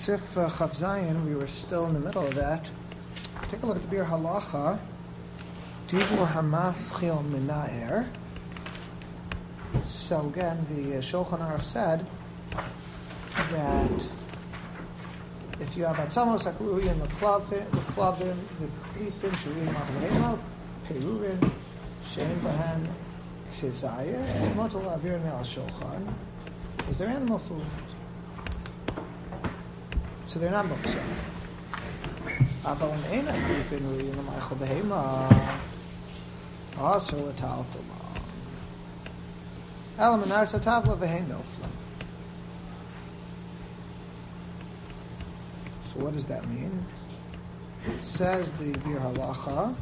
Sif Chav Zayin, we were still in the middle of that. Take a look at the Bir Halacha. Divur Hamaschil Minaer. So again, the Shulchan Aruch said that if you have Atzamos Akluyin, the Klavin, the Klifin, Shurim Machleimo, Perurin, Shein Bahan, Kizayas, Motel Avir Al Shulchan, is there animal food? So they're not muksa. Aval and Eina Klifin, Ruyin, Machel Behema, also a Taltuma. Elamanar Satavla Vehein Noflam. So what does that mean? Says the Bir Halacha,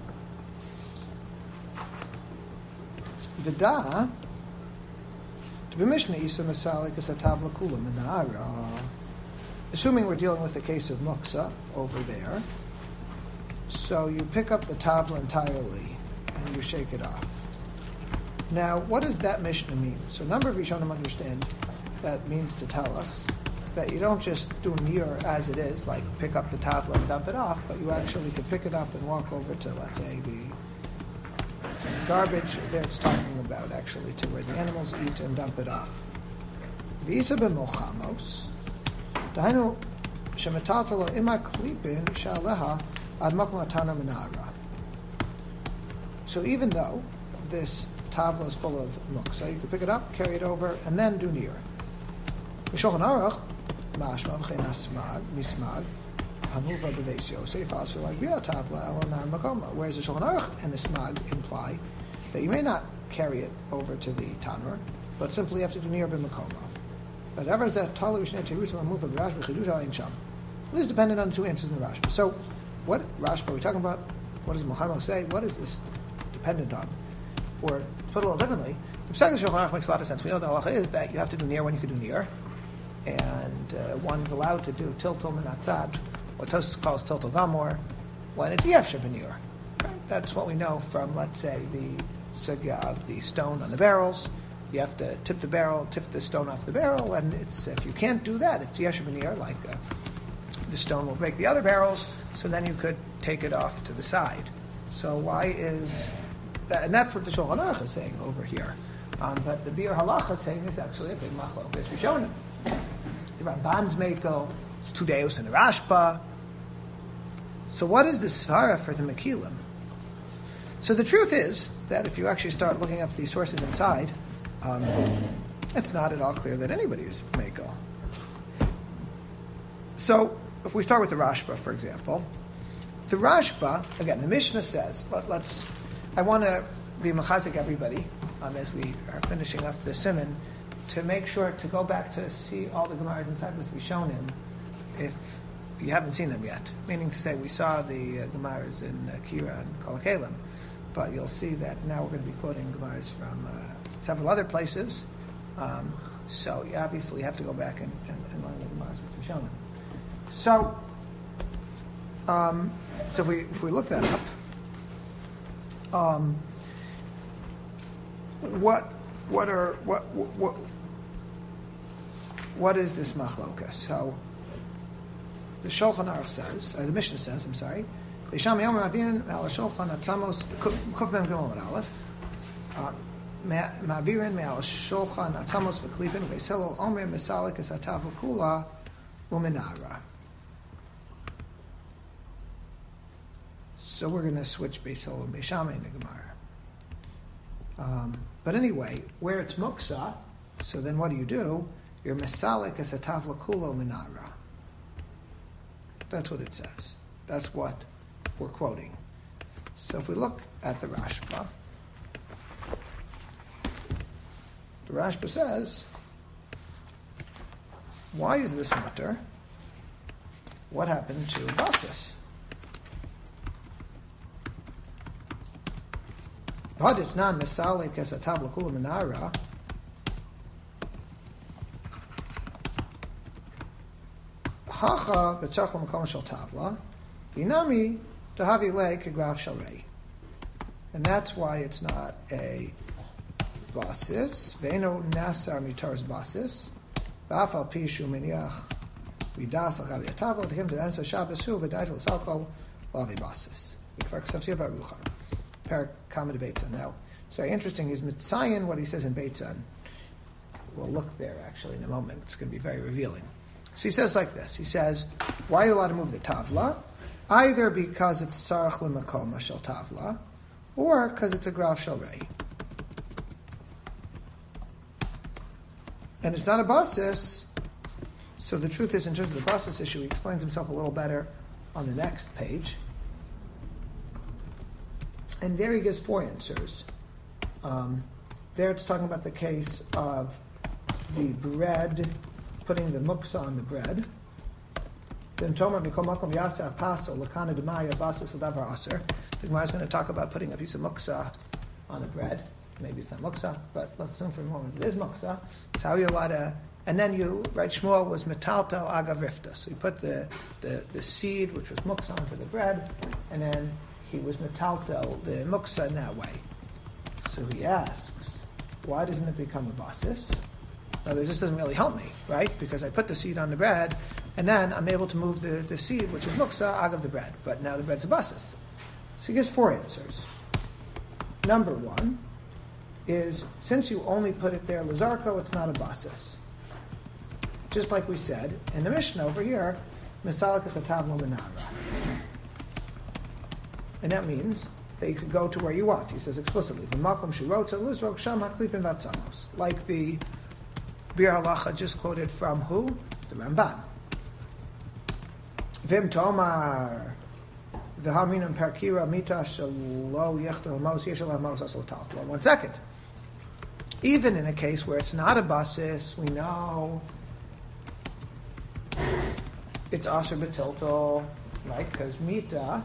V'da, to be Mishnah Isa Masalik is a Tavla Kula Menara. Assuming we're dealing with the case of Muksa over there, so you pick up the Tavla entirely and you shake it off. Now, what does that Mishnah mean? So a number of Rishonim understand that means to tell us that you don't just do Nir as it is, like pick up the Tavla and dump it off, but you actually could pick it up and walk over to, let's say, the garbage there it's talking about, actually, to where the animals eat and dump it off. V'isa b'mochamos, dahainu shemetatalo ima klipin sha'aleha ad makom atana menara. So even though this Tavla is full of muksa, you can pick it up, carry it over, and then do Nir. Shulchan Aruch, mashma v'chein asmag, mismag, hamuva b'deis Yosef, also like via Tavla elanar makoma. Whereas the Shulchan Aruch and the smag imply that you may not carry it over to the tanur, but simply have to do Nir b'makoma. But ever is that talu v'shnei terusim hamuva b'rashba chidusha ein sham. This is dependent on the two answers in the Rashba. So, what Rashba are we talking about? What does Mulchamo say? What is this dependent on? Or to put it a little differently, the Pesach Shulchan Aruch makes a lot of sense. We know the halacha is that you have to do Nir when you can do Nir, and one's allowed to do Tiltul Minatzad, what Tosfos calls Tiltul Gamor, when it's Yef Shebenir. Right? That's what we know from, let's say, the sugya of the stone on the barrels. You have to tip the stone off the barrel, and it's if you can't do that, if it's Yef Shebenir, like the stone will break the other barrels, so then you could take it off to the side. So why is that? And that's what the Shulchan Aruch is saying over here. But the Bir Halacha is saying is actually a big machlok. It's Rishonim. The Ramban's Meiko, it's two Deus and the Rashba. So what is the svara for the Mekilim? So the truth is that if you actually start looking up these sources inside, it's not at all clear that anybody is Meiko. So if we start with the Rashba, for example, the Rashba, again, the Mishnah says, I want to be mechazik everybody as we are finishing up the Siman, to make sure to go back to see all the Gemaras inside with Rishonim if you haven't seen them yet. Meaning to say, we saw the Gemaras in Kira and Kol HaKelim, but you'll see that now we're going to be quoting Gemaras from several other places. So you obviously have to go back and learn the Gemaras with Rishonim. So if we look that up, what is this machlokas? So the Shulchan Aruch says, the Mishnah says, I'm sorry, Beisham Yom Ma'avirin Me'al Shulchan Atzamos Kuf Mem Gimel Amud Aleph Ma'avirin Me'al Shulchan Atzamos V'Klipin V'Yishelo Omer Mesalik Es Atav Kula U'Minara. So we're going to switch Beis Hillel and Beis Shammai in the Gemara. But anyway, where it's muksa, so then what do? You're mesalik as a tavla kulo minara. That's what it says. That's what we're quoting. So if we look at the Rashba, the Rashba says, why is this mutter? What happened to basis? But it's not mesalik as a tavla kula minara. Hacha b'tzachla makom shel tavla, v'inami tahavi le kegraf shalrei. And that's why it's not a basis. Ve'eno nasar mitaras basis. V'afal pishu miniach v'das l'gabi atavla to him to answer Shabbos hu v'dai v'salko lavi basis. Parak Kama de Beitzah. Now, it's very interesting. He's mitzayin what he says in Beitzah. We'll look there actually in a moment. It's going to be very revealing. So he says like this. He says, why are you allowed to move the tavla? Either because it's tzarech l'makoma shel tavla, or because it's a graf shel rei. And it's not a basis. So the truth is, in terms of the basis issue, he explains himself a little better on the next page. And there he gives 4 answers. There it's talking about the case of the bread, putting the muksa on the bread. Then Tomer Mikol Makom Yasa Paso Lakana Demaya Basis Ladavar Aser. The Gemara is going to talk about putting a piece of muksa on the bread. Maybe it's not muksa, but let's assume for a moment it is muksa. So how are you allowed to? And then right? Shmuel was metaltel agav rifta. So you put the seed, which was muksa, onto the bread, and then he was metaltel the muksa in that way. So he asks, why doesn't it become a basis? Now, this doesn't really help me, right? Because I put the seed on the bread, and then I'm able to move the seed, which is muksa, agav the bread. But now the bread's a basis. So he gives 4 answers. Number 1 is, since you only put it there, Lazarko, it's not a basis. Just like we said in the Mishnah over here, Misalikas atavlo menara. And that means that you could go to where you want. He says explicitly, V'makom shirotza lizrok sham haklipin vatzamos. Like the Bir Halacha just quoted from who? The Ramban. Vim tomar v'haminam perkira mita shalo yechto hamos yeshal hamos asal taltlo. 1 second. Even in a case where it's not a basis, we know it's asher betilto, right? Because mita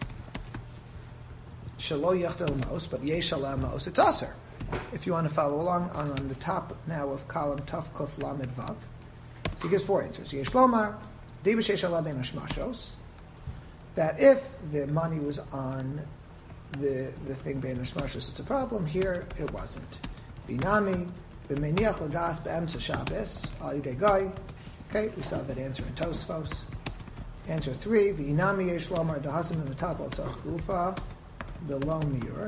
shalo yechto hamos, but yeshal hamos, it's asher. If you want to follow along, on the top now of column Taf Kuf Lamed Vav. So he gives 4 answers. Yesh lomar, dibashesh ala ben hashmashos, that if the money was on the thing ben hashmashos, it's a problem. Here, it wasn't. Binami, b'meniach lagas be'emtza Shabbos, al yidei goy. Okay, we saw that answer in Tosfos. Answer 3, v'inami yesh lomar dahasim v'metat al tzarch gufa, below mirror,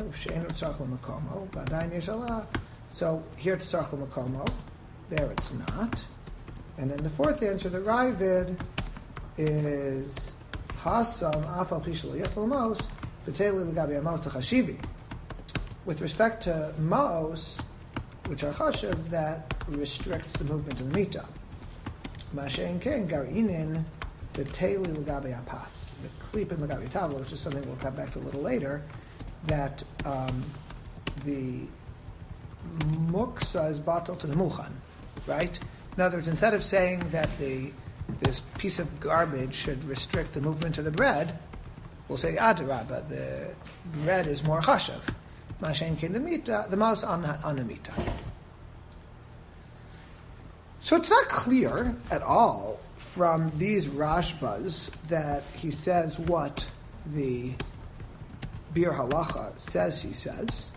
so here it's tzarch l'makomo, there it's not. And then the 4th answer, the Ravid, is hasam afal pishal yefalmos b'teli l'gabi amos t'chashivi. With respect to maos, which are chashav, that restricts the movement of the mita. Mashen ken garinin b'teli l'gabi apas, the klipin l'gabi tavla, which is something we'll come back to a little later, that the muksa is batal to the muchan, right? In other words, instead of saying that this piece of garbage should restrict the movement of the bread, we'll say adarabba, the bread is more chashav. Mashen kin the mita, the mouse on the mita. So it's not clear at all from these Rashbas that he says what the Bir Halacha says he says.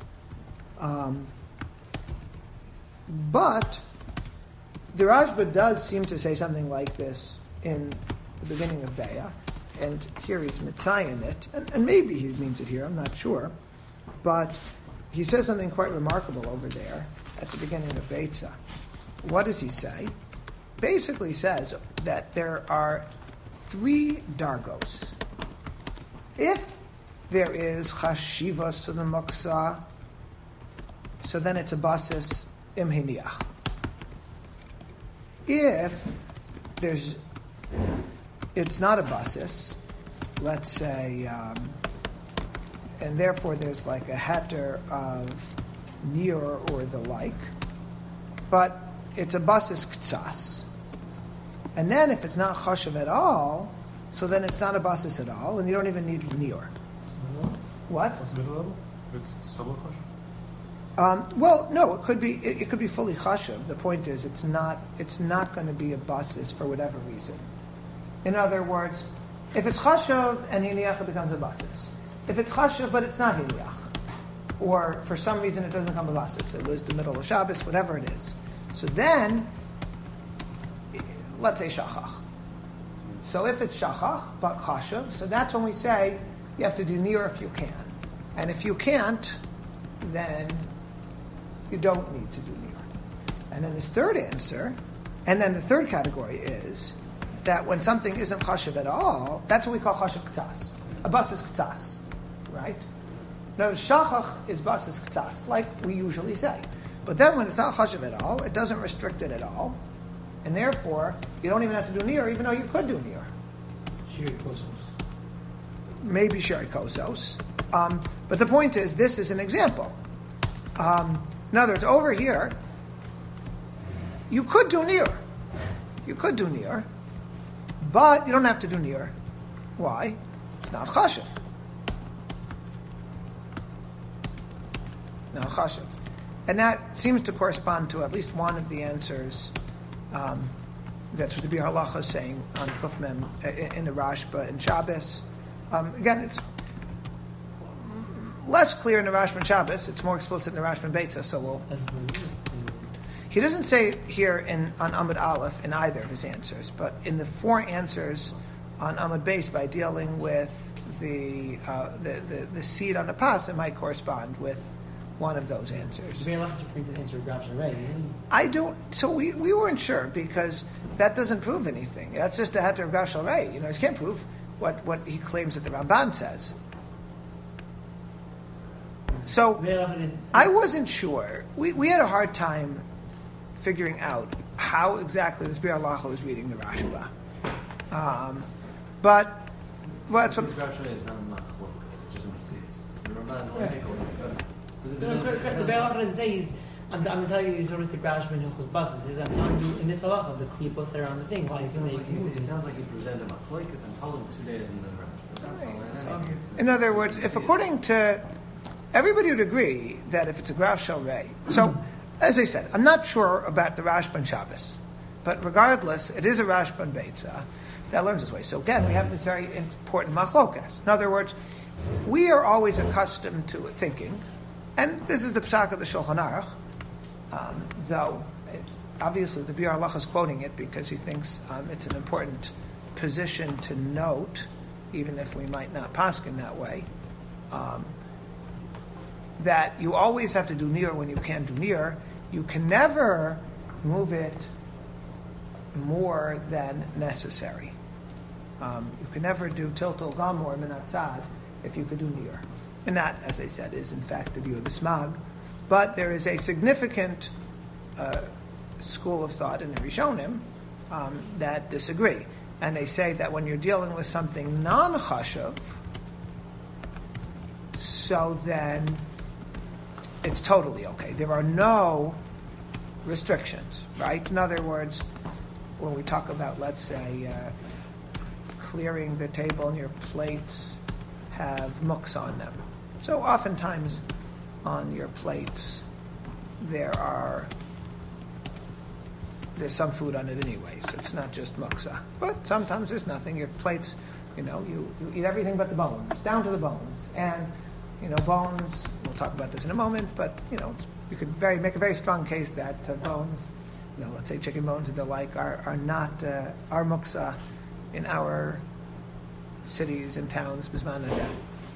But the Rashba does seem to say something like this in the beginning of Be'ah, and here he's mitzayin it, and maybe he means it here, I'm not sure, but he says something quite remarkable over there at the beginning of Beitzah. What does he say? Basically says that there are 3 dargos. If there is chashivas to the muksa, so then it's a basis im hiniach. If it's not a basis, let's say, and therefore there's like a heter of near or the like, but it's a basis ktsas. And then if it's not chashav at all, so then it's not a basis at all, and you don't even need near. What? What's the middle level? If it's somewhat chashav? Well, no, it could be. It could be fully chashav. The point is, it's not going to be a basis for whatever reason. In other words, if it's chashav and hiniach, it becomes a basis. If it's chashav but it's not hiniach, or for some reason it doesn't become a basis, it was the middle of Shabbos, whatever it is. So then, let's say shachach. So if it's shachach but chashav, so that's when we say you have to do near if you can, and if you can't, then you don't need to do near. And then this third answer, and then the third category is that when something isn't chashav at all, that's what we call chashav k'tzas. A bus is k'tzas, right? No, shachach is bus is k'tzas, like we usually say. But then when it's not chashav at all, it doesn't restrict it at all, and therefore you don't even have to do near, even though you could do near. Shiri kosos. Maybe shiri kosos. But the point is, this is an example. In other words, over here, you could do near. You could do near, but you don't have to do near. Why? It's not chashav. Not chashav. And that seems to correspond to at least one of the answers. That's what the Biur Halacha is saying on Kuf Mem in the Rashba and Shabbos. Again, it's less clear in the Rashba and Shabbos. It's more explicit in the Rashba and Beitza. So we'll. He doesn't say here on Amud Aleph in either of his answers, but in the four answers on Amud Beis, by dealing with the seed on the pas, it might correspond with one of those answers. I don't. So we weren't sure because that doesn't prove anything. That's just a heter of Gav Shel Rei. You can't prove what he claims that the Ramban says. So I wasn't sure. We had a hard time figuring out how exactly this Biur Halacha was reading the Rashba. But that's what. The Biur Halacha didn't say I'm going to tell you he's always the Rashba and Hilchos Basis. I'm telling you in this halacha the klipos that are on the thing. Why It sounds like he presented him a because I'm telling him 2 days in the Rashba. In other words, if according to everybody would agree that if it's a Gav Shel Rei, so as I said, I'm not sure about the Rashba and Shabbos, but regardless, it is a Rashba and Beitza that learns this way. So again, we have this very important machlokas. In other words, we are always accustomed to thinking, and this is the psak of the Shulchan Aruch, though obviously the Biur Halacha is quoting it because he thinks it's an important position to note, even if we might not paskin that way, that you always have to do near when you can do near. You can never move it more than necessary. You can never do tiltul gamor minatzad if you could do near. And that, as I said, is in fact the view of the Smag. But there is a significant school of thought in the Rishonim that disagree. And they say that when you're dealing with something non-chashav, so then it's totally okay. There are no restrictions, right? In other words, when we talk about, let's say, clearing the table and your plates have muks on them. So oftentimes on your plates there's some food on it anyway, so it's not just muksa. But sometimes there's nothing. Your plates, you eat everything but the bones, down to the bones. And, bones, we'll talk about this in a moment, but, you could make a very strong case that bones, let's say chicken bones and the like, are not our muksa in our cities and towns, bisman hazeh.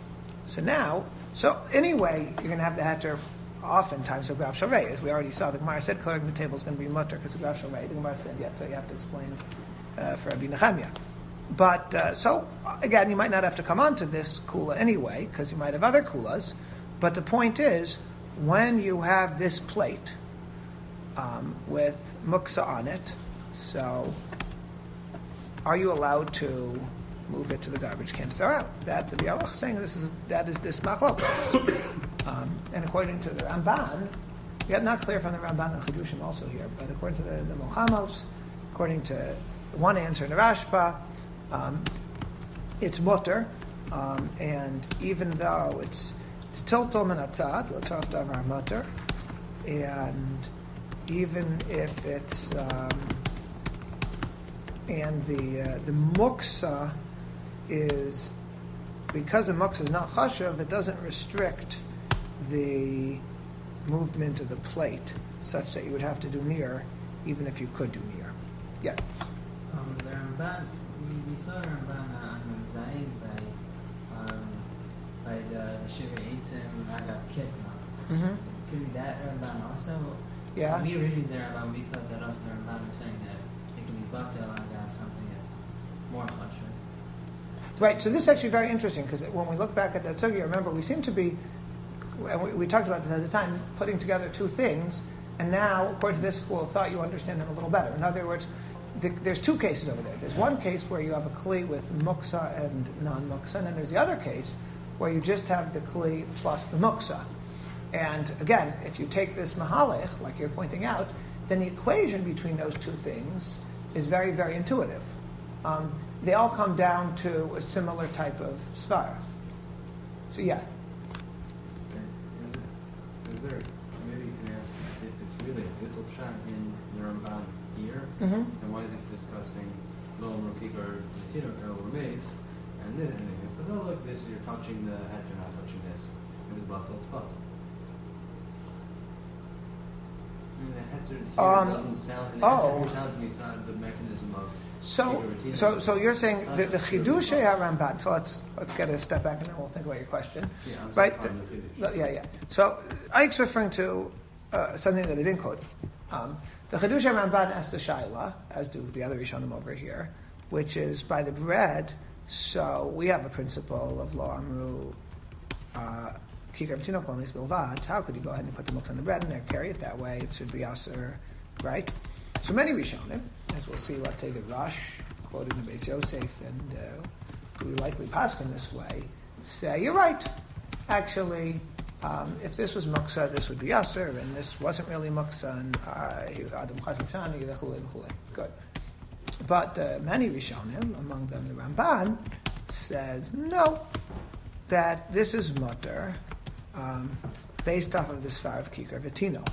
So anyway, you're going to have the heter oftentimes of Gav Shel Rei. As we already saw, the Gemara said clearing the table is going to be mutter because of Gav Shel Rei. The Gemara said, so you have to explain for Rabbi Nechemia. But, so, again, you might not have to come on to this kula anyway, because you might have other kulas. But the point is, when you have this plate with muksa on it, so are you allowed to move it to the garbage can to throw out? That the Biur Halacha is saying that is this machlokas. And according to the Ramban, yet not clear from the Ramban and Chidushim also here, but according to the Milchamos, according to one answer in the Rashba, it's mutter, and even though it's tiltul minatzad, l'tzarech davar mutter, and even if it's and the muksa is, because the muksa is not chashav, it doesn't restrict the movement of the plate such that you would have to do near, even if you could do near. Yeah. The Ramban, we saw Ramban on Zayin by the Shiva Eitzim Agab Kitna. Mm-hmm. Could be that Ramban also? Yeah. We originally there Ramban, we thought that also the Ramban was saying that it can be Batel Agab, something that's more kosher. Right, so this is actually very interesting because when we look back at that sugya, remember we seem to be, and we talked about this at the time, putting together two things, and now, according to this school of thought, you understand them a little better. In other words, there's two cases over there. There's one case where you have a kli with muksa and non-muksa, and then there's the other case where you just have the kli plus the muksa. And again, if you take this mahalech, like you're pointing out, then the equation between those two things is very, very intuitive. They all come down to a similar type of svara. So yeah. Is there, maybe you can ask if it's really a bittul pshat in the Ramban here, Mm-hmm. then why is it discussing lo rukik or latino or maze, and then it goes, but no, look, this you're touching the head, you're not touching this. It was batal tfal. I mean, the heter here doesn't sound. The heter sounds to me the mechanism of. So you're saying that the Chidushei HaRamban. So let's get a step back and then we'll think about your question. Yeah, I'm right? Yeah. So Ike's referring to something that I didn't quote. The Chidushei HaRamban asks the Shaila, as do the other Rishonim over here, which is by the bread. So we have a principle of Lo Amru Kikar B'Tinok Lo Nis Bilvad. How could you go ahead and put the milk on the bread and there, carry it that way? It should be aser, right? So many Rishonim, as we'll see, let's say the Rosh, quoted in Beis Yosef, and who likely paskin this way, say, you're right. Actually, if this was muksa, this would be aser, and this wasn't really muksa, and Adam Chazim Shani, good. But many Rishonim, among them the Ramban, says, no, that this is mutter, based off of the Sfar of Kikar V'Tinok.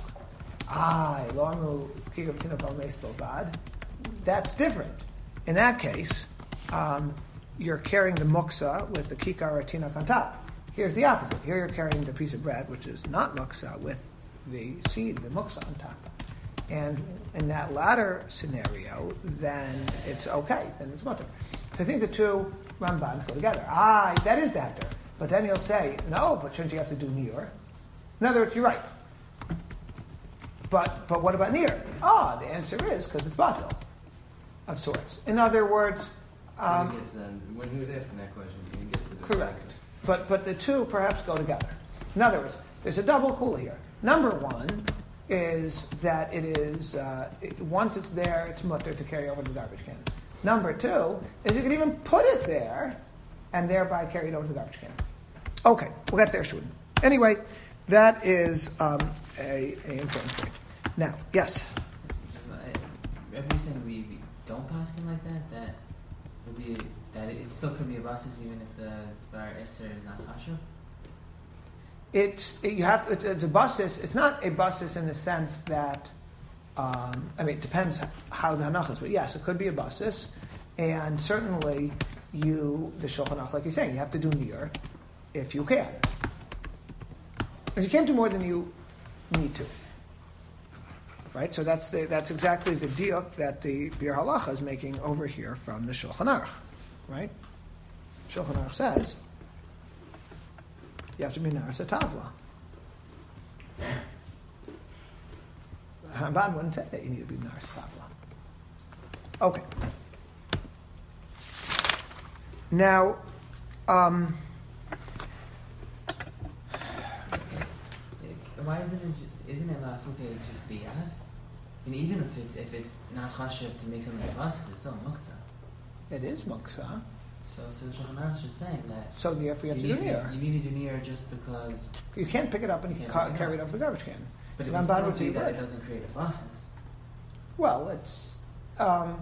That's different. In that case, you're carrying the muksa with the kikar or tinok on top. Here's the opposite. Here you're carrying the piece of bread, which is not muksa, with the seed, the muksa on top. And in that latter scenario, then it's okay. Then it's mutter. So I think the two Rambans go together. That is the heter. But then you'll say, no, but shouldn't you have to do niur? In other words, you're right. But what about near? The answer is because it's batal, of sorts. In other words, when he was asking that question, he didn't get to the correct. But the two perhaps go together. In other words, there's a double kula here. Number one is that it is once it's there, it's mutter to carry over the garbage can. Number two is you can even put it there and thereby carry it over to the garbage can. Okay, we'll get there soon. Anyway, that is a important point. Now, yes. If you're saying we don't pass him like that, that would be that it still could be a basis even if the bar Esther is not chashuv. It's a basis. It's not a basis in the sense that it depends how the hanach is, but yes, it could be a basis, and certainly the Shulchan Aruch, like you're saying, you have to do niur if you can, because you can't do more than you need to. Right, so that's exactly the diuk that the Bir Halacha is making over here from the Shulchan Aruch, right? Shulchan Aruch says you have to be naras tavla. Ramban wouldn't say that you need to be naras tavla. Okay. Now, why isn't it lafuke just biyad? And even if it's not chashiv to make something basis, it's still muktzah. It is muktzah. So the Shulchan Aruch is just saying that. So therefore, you have to do niur. You need to do niur just because you can't pick it up and carry it off the garbage can. But it can still be that it doesn't create a basis. Well, it's no.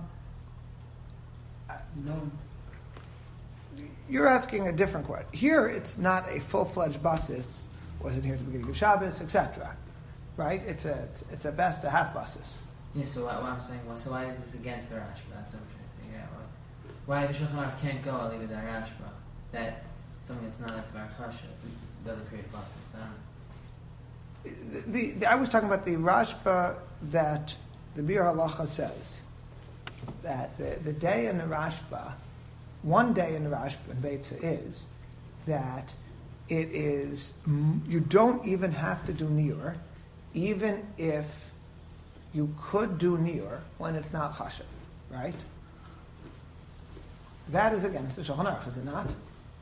You're asking a different question. Here, it's not a full-fledged basis. Wasn't here at the beginning of Shabbos, etc. Right? It's a best a half basis. Yeah. So what I'm saying, so why is this against the Rashba? That's what I'm trying to figure out. Why the Shulchan Aruch can't go? I'll leave it to Rashba. That something that's not at the Rashba doesn't create a basis. I don't know. I was talking about the Rashba that the Bir Halacha says that the day in the Rashba one day in the Rashba and Beitza is that it is, you don't even have to do Niur, even if you could do Niur when it's not Chashav, right? That is against the Shulchan Aruch, is it not?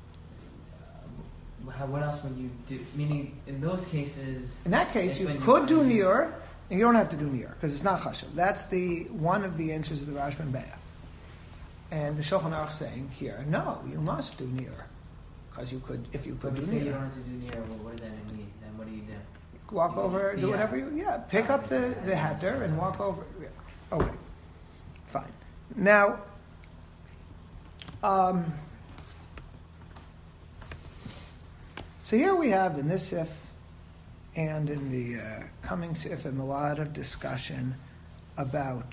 What else would you do? Meaning, in those cases... In that case, you could do Niur, and you don't have to do Niur, because it's not Chashav. That's one of the answers of the Rashba and Be'ah. And the Shulchan Aruch saying here, no, you must do Niur. Because you could, if you could do Niur. When you say you don't have to do Niur, well, what does that mean? Then what do you do? Walk over, do whatever you, pick up the heter and walk over. Yeah. Okay, fine. Now, so here we have in this sif and in the coming sif a lot of discussion about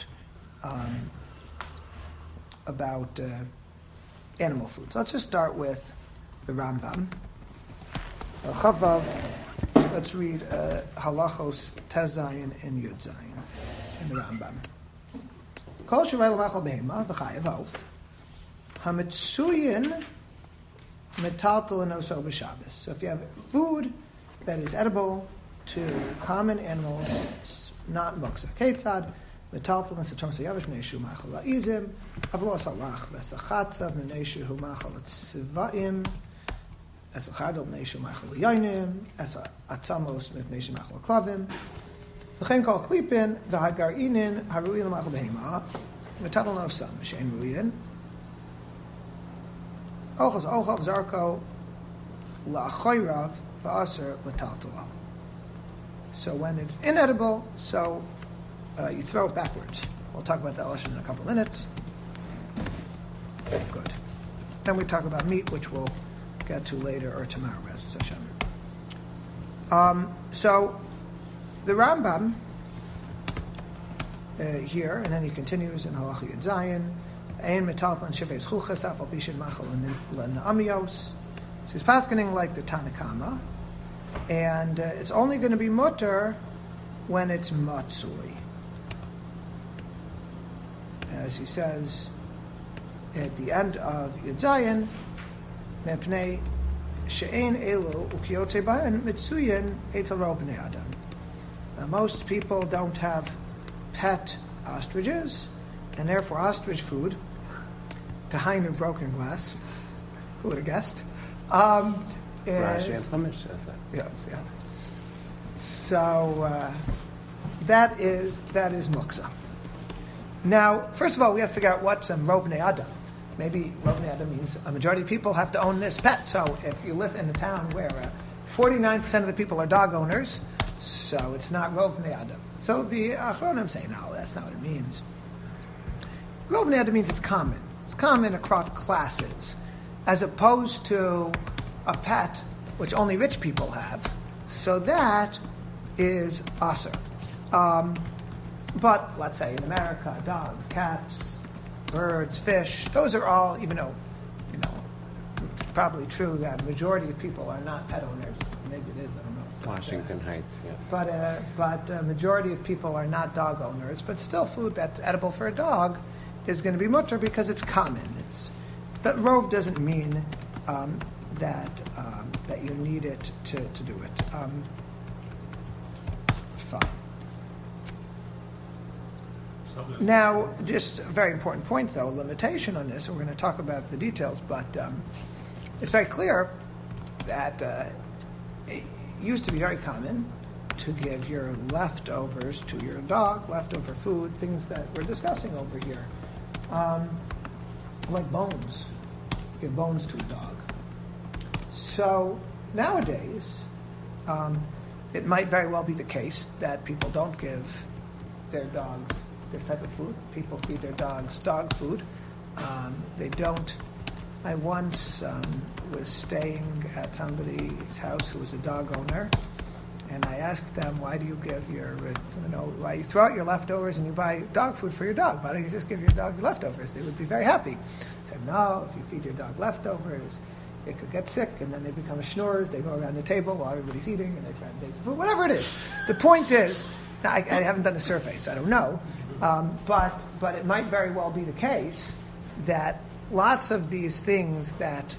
animal food. So let's just start with the Rambam. Chavav. Let's read Halachos Tezayin and Yud Zayin in the Rambam. Kol shirei l'machal behema v'chayev auf hamitzuyin metaltal enoso b'Shabbos. So if you have food that is edible to common animals, not muksa. Ketzad metaltal nesatom seyavish v'neishu machal la'izim avlo salach v'sachatzav v'neishu hu machal tziva'im as a chadol neishu machal yoinim, as a atzamos neishu machal klavim. V'chein kol klipin v'hagarinin haruyin machal behema v'tadol nosam v'shein ruyin. Ochos ochav zarko la'achoyrav v'aser l'taltala. So when it's inedible, so you throw it backwards. We'll talk about that lesson in a couple of minutes. Good. Then we talk about meat, which we'll get to later or tomorrow, B'ezras Hashem. So the Rambam here, and then he continues in Halacha Yud Zayin, Ein metalfan shivei zchuches afal pishin machal l'na'amios. So he's paskening like the Tanakama, and it's only going to be mutter when it's matzui. As he says at the end of Yud Zayin, mepnei she'ein elu ukiyotze b'hen mitzuyin etzel ro b'nei adam. Most people don't have pet ostriches, and therefore ostrich food, to hide in broken glass, who would have guessed, Rashi and Chumash says that. Yeah. So that is muksa. Now, first of all, we have to figure out what's a ro b'nei adam. Maybe ro b'nei adam means a majority of people have to own this pet. So if you live in a town where 49% of the people are dog owners, so it's not ro b'nei adam. So the Achronim say, no, that's not what it means. Ro b'nei adam means it's common. It's common across classes, as opposed to a pet which only rich people have. So that is aser. But let's say in America, dogs, cats, birds, fish, those are all, even though, probably true that the majority of people are not pet owners. Maybe it is, I don't know. Washington Heights, yes. But a majority of people are not dog owners. But still, food that's edible for a dog is going to be mutter because it's common. That rov doesn't mean that you need it to do it. Fine. Now, just a very important point, though, limitation on this, and we're going to talk about the details, but it's very clear that it used to be very common to give your leftovers to your dog, leftover food, things that we're discussing over here, like bones. Give bones to a dog. So nowadays, it might very well be the case that people don't give their dogs this type of food. People feed their dogs dog food. They don't. I once was staying at somebody's house who was a dog owner, and I asked them, why do you give why you throw out your leftovers and you buy dog food for your dog? Why don't you just give your dog your leftovers? They would be very happy. I said, no, if you feed your dog leftovers, it could get sick, and then they become schnorrers. They go around the table while everybody's eating, and they try to take the food, whatever it is. The point is, I haven't done a survey, so I don't know, but it might very well be the case that lots of these things that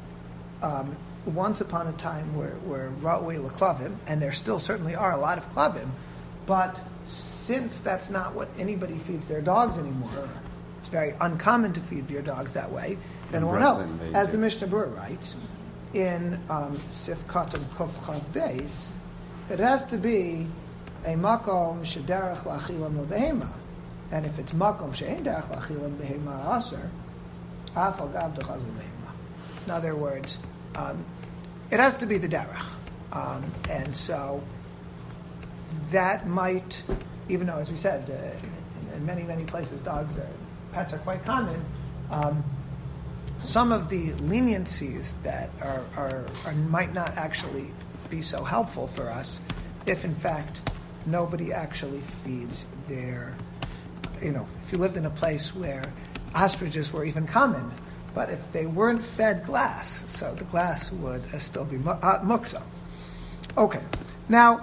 once upon a time were ra'ui l'klavim, and there still certainly are a lot of klavim, but since that's not what anybody feeds their dogs anymore, it's very uncommon to feed your dogs that way, then we'll know. As the Mishnah Berurah writes, in Sif Katan Kuf Chav Beis, it has to be a makom shederach lachilam lebehema, and if it's makom she'ein derech lachilam behema aser, af al gav dechaz lebehema. In other words, it has to be the derech, and so that might, even though, as we said, in many places pets are quite common. Some of the leniencies that are might not actually be so helpful for us if, in fact, nobody actually feeds their, if you lived in a place where ostriches were even common, but if they weren't fed glass, so the glass would still be muksa. Okay, now,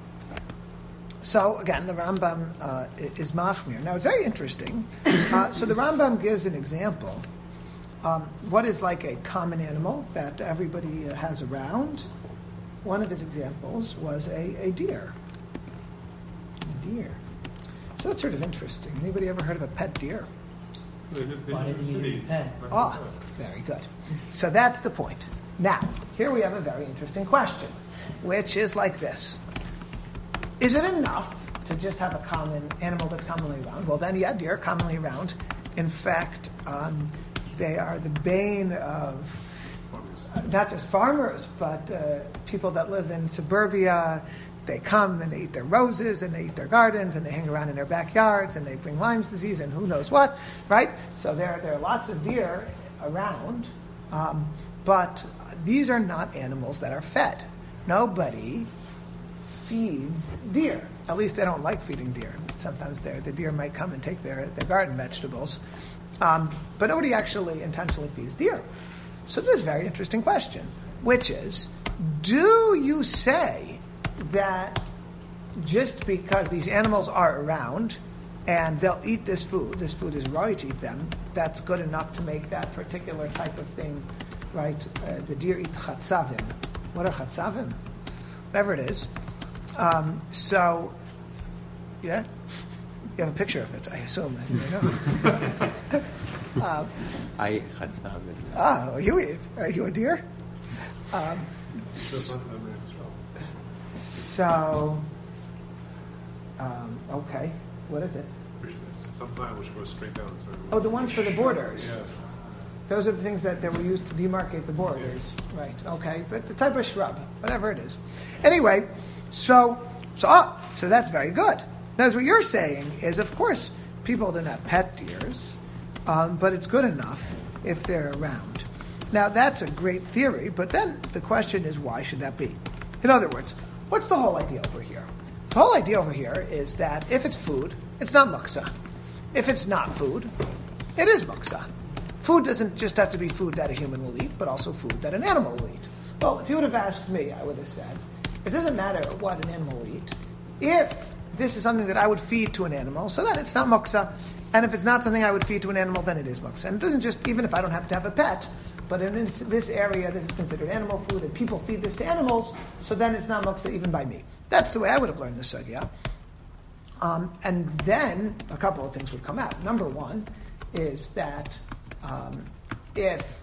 so again, the Rambam is machmir. Now, it's very interesting. So the Rambam gives an example. What is like a common animal that everybody has around? One of his examples was a deer. A deer. So that's sort of interesting. Anybody ever heard of a pet deer? Why does he need a pet? Ah, very good. So that's the point. Now, here we have a very interesting question, which is like this. Is it enough to just have a common animal that's commonly around? Well, then, yeah, deer are commonly around. In fact, they are the bane of not just farmers, but people that live in suburbia. They come and they eat their roses and they eat their gardens and they hang around in their backyards and they bring Lyme's disease and who knows what, right? So there are lots of deer around, but these are not animals that are fed. Nobody feeds deer. At least they don't like feeding deer. Sometimes the deer might come and take their garden vegetables. But nobody actually intentionally feeds deer. So this is a very interesting question, which is, do you say that just because these animals are around and they'll eat this food is right to eat them, that's good enough to make that particular type of thing, right? The deer eat chatzavim. What are chatzavim? Whatever it is. So, yeah? You have a picture of it, I assume. I eat chatzavim. Ah, you eat. Are you a deer? So, okay. What is it? Some plant which goes straight down. Oh, the ones for the borders. Yeah. Those are the things that were used to demarcate the borders. Yeah. Right, okay. But the type of shrub, whatever it is. Anyway, so that's very good. Now, what you're saying is, of course, people don't have pet deers, but it's good enough if they're around. Now, that's a great theory, but then the question is, why should that be? In other words, what's the whole idea over here? The whole idea over here is that if it's food, it's not muksa. If it's not food, it is muksa. Food doesn't just have to be food that a human will eat, but also food that an animal will eat. Well, if you would have asked me, I would have said, it doesn't matter what an animal will eat. If this is something that I would feed to an animal, so then it's not muksa. And if it's not something I would feed to an animal, then it is muksa. And it doesn't just, even if I don't happen to have a pet, but in this area, this is considered animal food, and people feed this to animals, so then it's not muksa even by me. That's the way I would have learned the sugya. And then a couple of things would come out. Number one is that if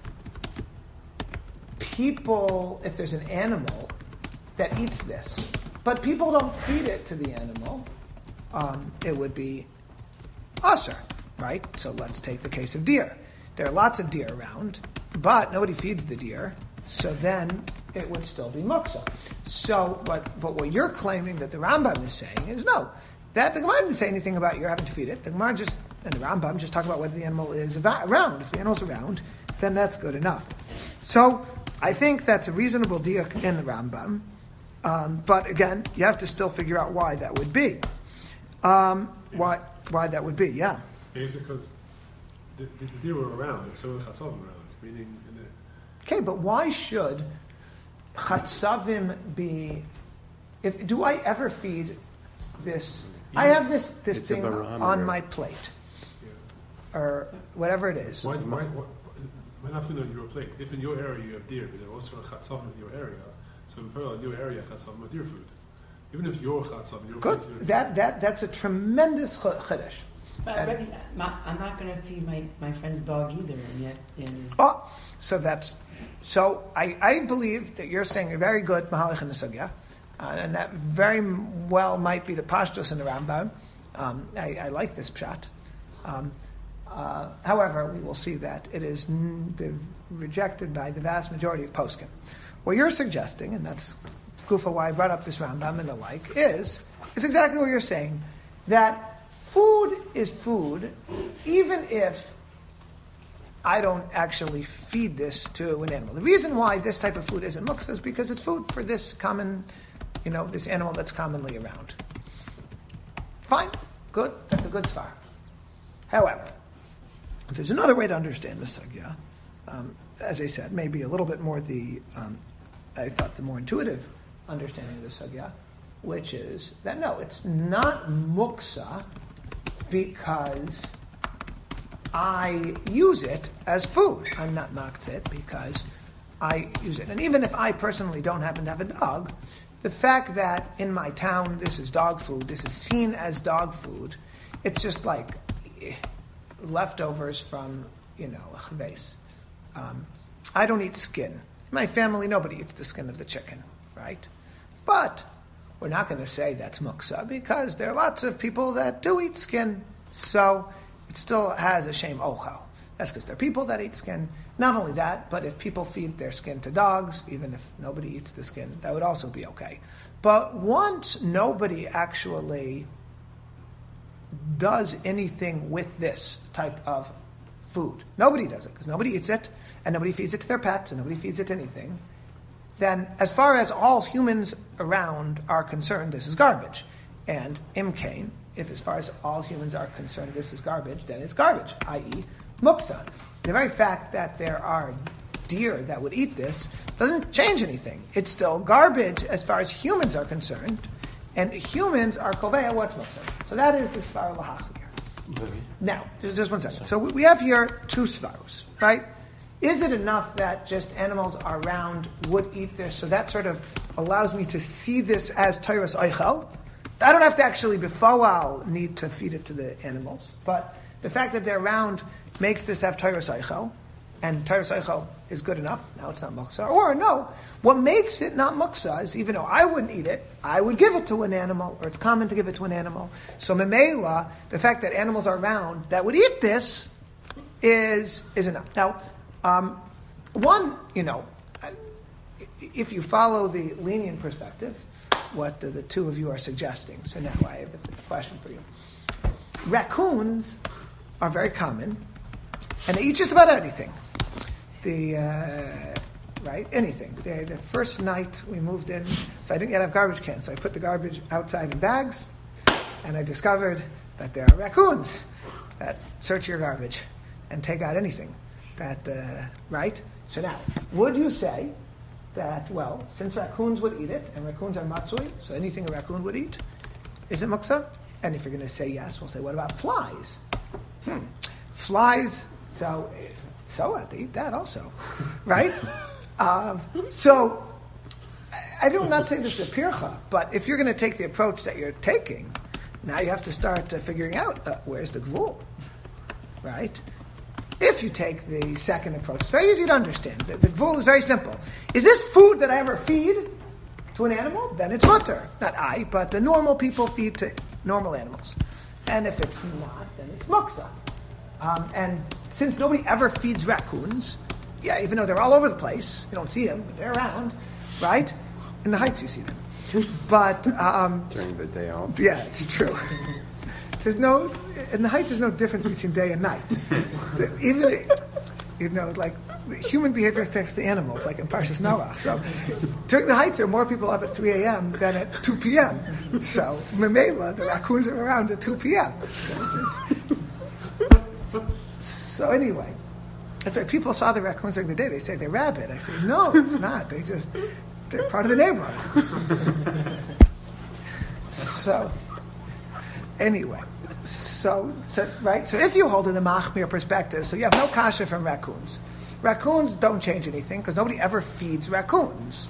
there's an animal that eats this, but people don't feed it to the animal, it would be asr, right? So let's take the case of deer. There are lots of deer around, but nobody feeds the deer, so then it would still be muksa. So, but what you're claiming that the Rambam is saying is no, that the Gemara didn't say anything about you're having to feed it. The Gemara and the Rambam just talk about whether the animal is around. If the animal's around, then that's good enough. So I think that's a reasonable diuk in the Rambam. But again, you have to still figure out why that would be. Why that would be, yeah. Maybe because the deer were around, and so was chatzavim around. Meaning, okay, but why should chatzavim be? Do I ever feed this? I have this thing on my plate, or whatever it is. Why Might not be on your plate. If in your area you have deer, but there are also a chatzam in your area, so in your area chatzam with deer food. Even if your chatzam, your Good. plate, That's a tremendous chiddush. But Rebbe, I'm not going to feed my friend's dog either, and yet Oh, so I believe that you're saying a very good mahalach in the sugya, and that very well might be the pashtus in the Rambam. I like this pshat. However, we will see that it is rejected by the vast majority of poskim. What you're suggesting, and that's Gufa why I brought up this Rambam and the like, is exactly what you're saying, that food is food, even if I don't actually feed this to an animal. The reason why this type of food isn't muksa is because it's food for this common, this animal that's commonly around. Fine, good, that's a good svar. However, there's another way to understand the sugya. As I said, maybe a little bit more the more intuitive understanding of the sugya, which is that no, it's not muksa because I use it as food. I'm not maktzit because I use it. And even if I personally don't happen to have a dog, the fact that in my town this is dog food, this is seen as dog food, it's just like leftovers from, a chves. I don't eat skin. My family, nobody eats the skin of the chicken, right? But we're not going to say that's muksa because there are lots of people that do eat skin. So it still has a shame ochel. That's because there are people that eat skin. Not only that, but if people feed their skin to dogs, even if nobody eats the skin, that would also be okay. But once nobody actually does anything with this type of food, nobody does it because nobody eats it, and nobody feeds it to their pets, and nobody feeds it to anything, then as far as all humans around are concerned, this is garbage. And imkain, if as far as all humans are concerned this is garbage, then it's garbage, i.e. muksa. The very fact that there are deer that would eat this doesn't change anything. It's still garbage as far as humans are concerned, and humans are koveya what's muksa. So that is the svar lahach here. Now, just one second. So we have here two svaros, right? Is it enough that just animals around would eat this? So that sort of allows me to see this as Teiras Eichel. I don't have to actually, before I'll need to feed it to the animals. But the fact that they're around makes this have Teiras Eichel. And Teiras Eichel is good enough. Now it's not muksa. Or no, what makes it not muksa is even though I wouldn't eat it, I would give it to an animal, or it's common to give it to an animal. So memela, the fact that animals are around that would eat this is enough. Now, if you follow the lenient perspective, what the two of you are suggesting. So now I have a question for you. Raccoons are very common, and they eat just about anything. Anything. The first night we moved in, so I didn't yet have garbage cans, so I put the garbage outside in bags, and I discovered that there are raccoons that search your garbage and take out anything. Right? So now, would you say that, well, since raccoons would eat it, and raccoons are matzui, so anything a raccoon would eat, is it muksa? And if you're going to say yes, we'll say, what about flies? Flies, so they eat that also, right? So, I do not say this is a pircha, but if you're going to take the approach that you're taking, now you have to start figuring out where's the gvul, right? If you take the second approach, it's very easy to understand. The gvul is very simple. Is this food that I ever feed to an animal? Then it's mutter. Not I, but the normal people feed to normal animals. And if it's not, then it's muksa. And since nobody ever feeds raccoons, even though they're all over the place, you don't see them, but they're around, right? In the heights you see them. But during the day also. Yeah, it's true. In the heights, there's no difference between day and night. Even, like human behavior affects the animals, like in Parshas Noah. So during the heights, there are more people up at 3 a.m. than at 2 p.m. So memela, the raccoons are around at 2 p.m. So anyway, that's why people saw the raccoons during the day. They say they're rabid. I say no, it's not. They're part of the neighborhood. So anyway. So right. So if you hold in the machmir perspective, so you have no kasha from raccoons. Raccoons don't change anything because nobody ever feeds raccoons.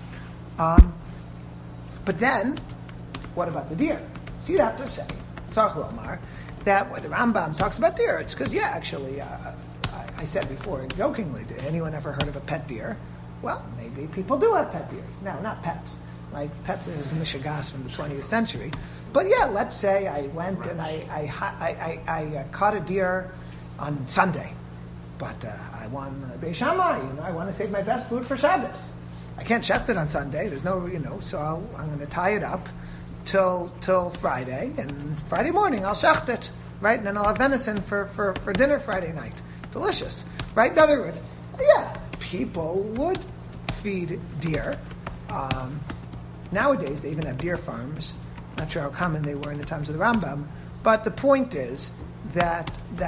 But then, what about the deer? So you'd have to say, Sarch Lomar, that when the Rambam talks about deer, it's because, I said before, jokingly, did anyone ever heard of a pet deer? Well, maybe people do have pet deers. No, not pets. Like pets is Mishagas from the 20th century. But yeah, let's say I went and I caught a deer on Sunday. But I want Beis Shammai, I want to save my best food for Shabbos. I can't shecht it on Sunday. There's no, so I'm going to tie it up till Friday, and Friday morning I'll shecht it, right? And then I'll have venison for dinner Friday night. Delicious, right? In other words, yeah, people would feed deer. Nowadays, they even have deer farms. Not sure how common they were in the times of the Rambam, but the point is that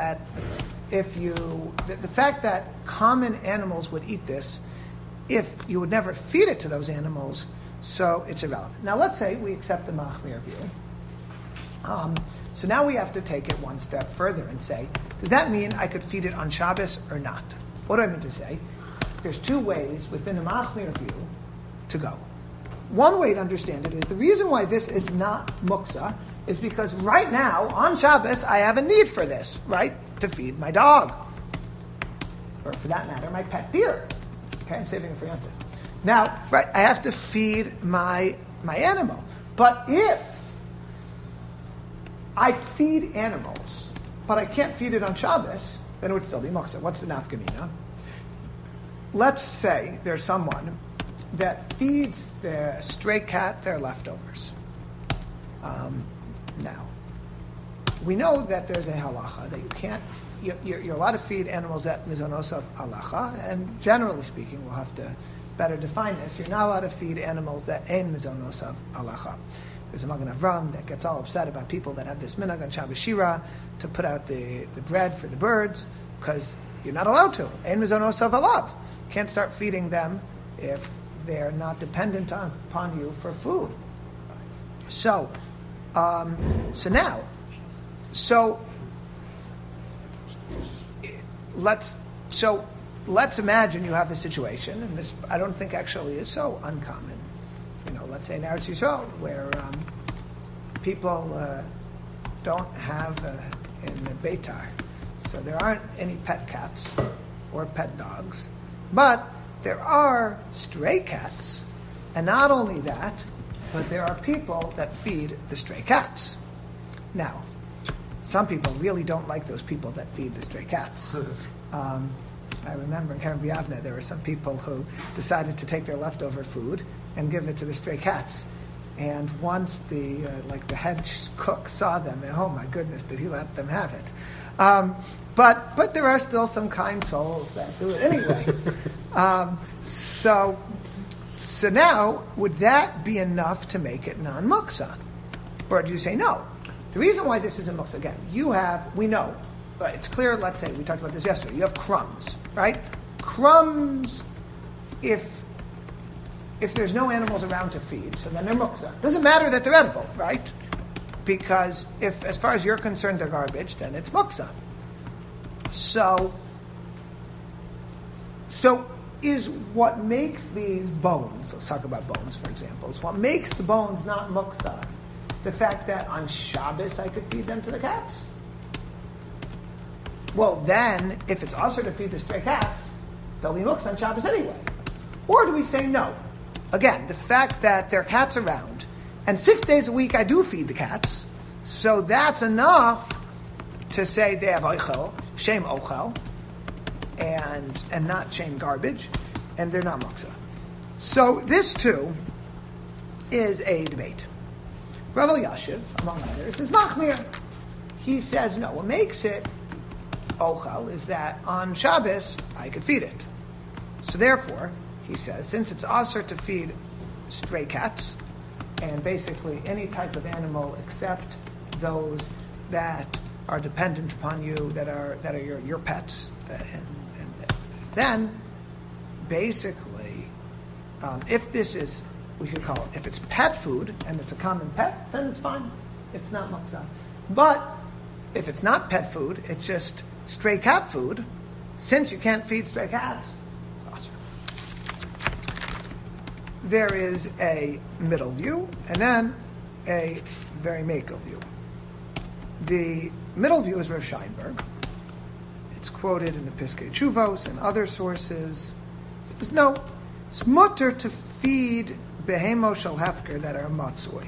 the fact that common animals would eat this, if you would never feed it to those animals, so it's irrelevant. Now, let's say we accept the Machmir view. So now we have to take it one step further and say, does that mean I could feed it on Shabbos or not? What do I mean to say? There's two ways within the Machmir view to go. One way to understand it is the reason why this is not muksa is because right now, on Shabbos, I have a need for this, right? To feed my dog. Or for that matter, my pet deer. Okay, I'm saving it for Yom Tov. Now, right, I have to feed my animal. But if I feed animals, but I can't feed it on Shabbos, then it would still be muksa. What's the nafkamina? Let's say there's someone that feeds their stray cat their leftovers. Now, we know that there's a halacha that you can't, you're allowed to feed animals that mizonos of halacha, and generally speaking, we'll have to better define this. You're not allowed to feed animals that ain't mizonos of halacha. There's a Magen Avram that gets all upset about people that have this minhag on Shabbos Shira to put out the bread for the birds, because you're not allowed to. Ain't mizonos of halav. You can't start feeding them if they're not dependent upon you for food. So let's imagine you have a situation, and this I don't think actually is so uncommon. Let's say in Eretz Yisrael, where people don't have in the Beitar, so there aren't any pet cats or pet dogs, but there are stray cats, and not only that, but there are people that feed the stray cats. Now, some people really don't like those people that feed the stray cats. I remember in Karen B'Yavne, there were some people who decided to take their leftover food and give it to the stray cats. And once the head cook saw them, oh my goodness, did he let them have it? But there are still some kind souls that do it anyway. So now, would that be enough to make it non-muksa? Or do you say no? The reason why this isn't muksa, again, we know, it's clear, let's say, we talked about this yesterday, you have crumbs, right? Crumbs, if there's no animals around to feed, so then they're muksa. Doesn't matter that they're edible, right? Because if, as far as you're concerned, they're garbage, then it's muksa. So is what makes these bones, let's talk about bones, for example, is what makes the bones not muksa the fact that on Shabbos I could feed them to the cats? Well, then, if it's also to feed the stray cats, they'll be muksa on Shabbos anyway. Or do we say no? Again, the fact that there are cats around, and 6 days a week I do feed the cats, so that's enough to say they have oichel, shem ochel, and not shame garbage, and they're not muksa. So this too is a debate. Rav Elyashiv, among others, is machmir. He says no. What makes it ochel is that on Shabbos I could feed it. So therefore, he says, since it's asur to feed stray cats and basically any type of animal except those that are dependent upon you, that are your pets, and then basically, if this is, we could call it, if it's pet food and it's a common pet, then it's fine. It's not muksa. But if it's not pet food, it's just stray cat food, since you can't feed stray cats, there is a middle view, and then a very makel view. The middle view is Rav Scheinberg. It's quoted in the Piskei Tshuvos and other sources. It says, no, it's mutter to feed behemo shel hefker that are matzui.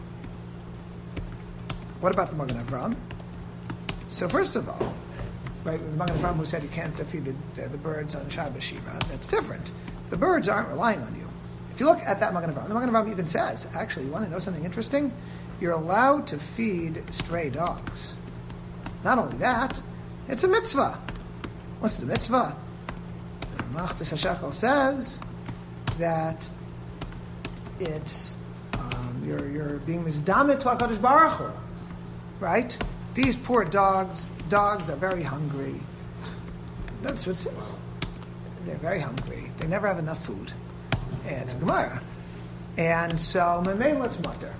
What about the Magen Avram? So first of all, right, the Magen Avram who said you can't feed the birds on Shabbos Shiva, that's different. The birds aren't relying on you. If you look at that Magen Avram, the Magen Avram even says, actually, you want to know something interesting? You're allowed to feed stray dogs. Not only that, it's a mitzvah. What's the mitzvah? The Machzis HaShekel says that it's you're being mizdamet to HaKadosh Baruch Hu, right? These poor dogs are very hungry. That's what it says. They're very hungry. They never have enough food. And it's a Gemara. And so, Memela it's mutter.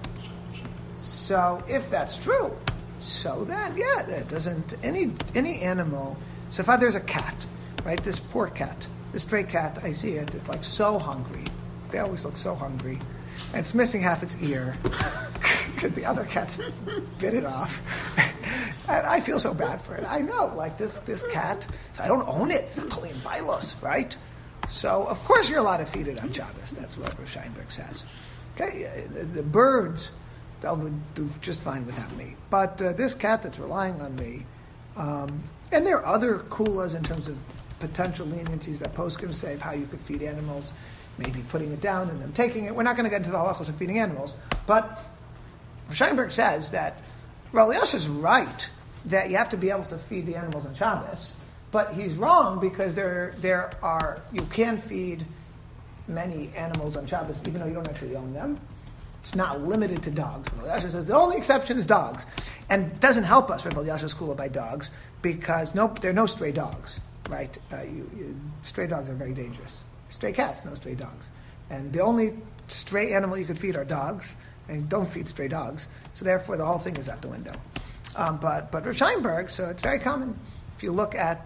So, if that's true, so then, yeah, it doesn't, any animal, so if there's a cat, right, this poor cat, this stray cat, I see it, it's like so hungry. They always look so hungry. And it's missing half its ear because the other cats bit it off. And I feel so bad for it. I know, like this cat, so I don't own it. It's totally in bylaws, right? So, of course, you're allowed to feed it on Shabbos. That's what Rav Scheinberg says. Okay, the birds, they'll do just fine without me. But this cat that's relying on me, and there are other kulas in terms of potential leniencies that poskim say of how you could feed animals, maybe putting it down and them taking it. We're not going to get into the halachos of feeding animals, but Scheinberg says that Rav Eliashiv is right that you have to be able to feed the animals on Shabbos, but he's wrong because you can feed many animals on Shabbos even though you don't actually own them. It's not limited to dogs. Rav Eliashiv says the only exception is dogs, and it doesn't help us Rav Eliashiv's kula by dogs because there are no stray dogs, right? Stray dogs are very dangerous. Stray cats, no stray dogs. And the only stray animal you could feed are dogs, and you don't feed stray dogs, so therefore the whole thing is out the window. But Rav Scheinberg, so it's very common. If you look at,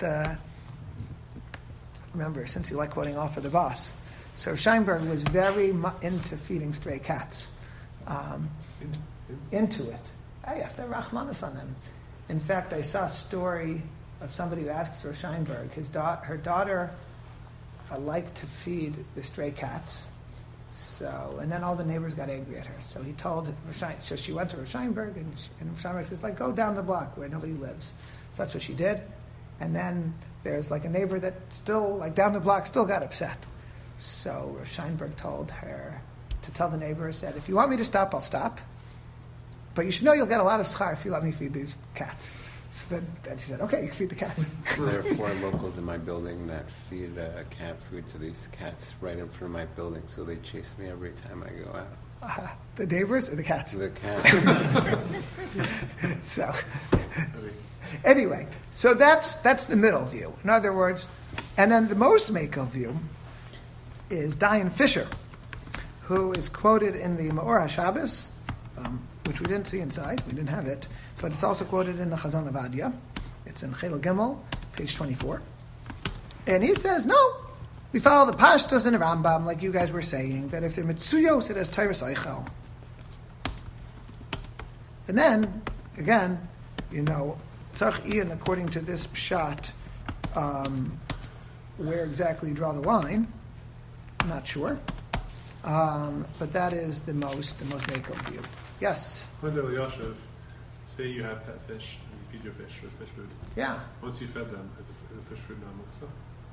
remember, since you like quoting off of the boss, so Scheinberg was very into feeding stray cats. Into it. I have to have rachmanis on them. In fact, I saw a story of somebody who asked Rav Scheinberg, her daughter liked to feed the stray cats. So, and then all the neighbors got angry at her. So he told so she went to Rav Scheinberg, and Rav Scheinberg says, go down the block where nobody lives. So that's what she did. And then there's a neighbor that still, down the block, still got upset. So Rav Scheinberg told her to tell the neighbor, said, if you want me to stop, I'll stop. But you should know you'll get a lot of schar if you let me feed these cats. So then she said, okay, you can feed the cats. There are 4 locals in my building that feed cat food to these cats right in front of my building, so they chase me every time I go out. The neighbors or the cats? The cats. So, anyway, so that's the middle view. In other words, and then the most makel view is Dayan Fisher, who is quoted in the Ma'or HaShabbos, which we didn't see inside, we didn't have it, but it's also quoted in the Chazon Avadia. It's in Chel Gimel, page 24. And he says, no, we follow the Pashtas in the Rambam, like you guys were saying, that if they're Mitsuyos, it has Tyrus Eichel. And then, again, Tzarch Ian, according to this pshat, where exactly you draw the line, I'm not sure. But that is the most makel view. Yes? Rav Eliashiv, say you have pet fish and you feed your fish with fish food. Yeah. Once you fed them, is the fish food not mitzvah?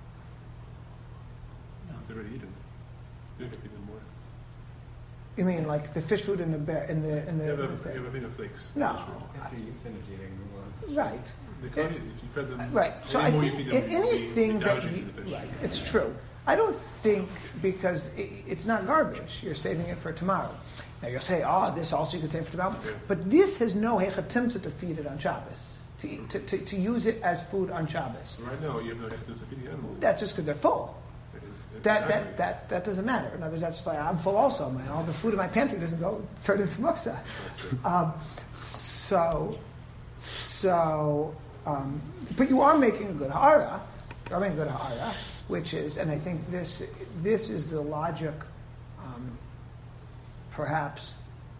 No. They're already eaten. You can feed them more. You mean like the fish food in the You have a thing of flakes. No. Fish food. After you finish eating, move on. Right. They can't eat it. If you fed them, Right. So any I more think you feed them, anything the that damage you... to the fish. Right. It's true. I don't think, because it's not garbage. You're saving it for tomorrow. Now you'll say, this also you could save for tomorrow. Okay. But this has no hechatimza to feed it on Shabbos. To use it as food on Shabbos. Right now, you have no hechatimza to feed the animal. That's just because they're full. Exactly. That doesn't matter. In other words, that's just like, I'm full also. All the food in my pantry doesn't turn into muksa. But you are making a good hara. You are making a good hara, which is, and I think this is the logic perhaps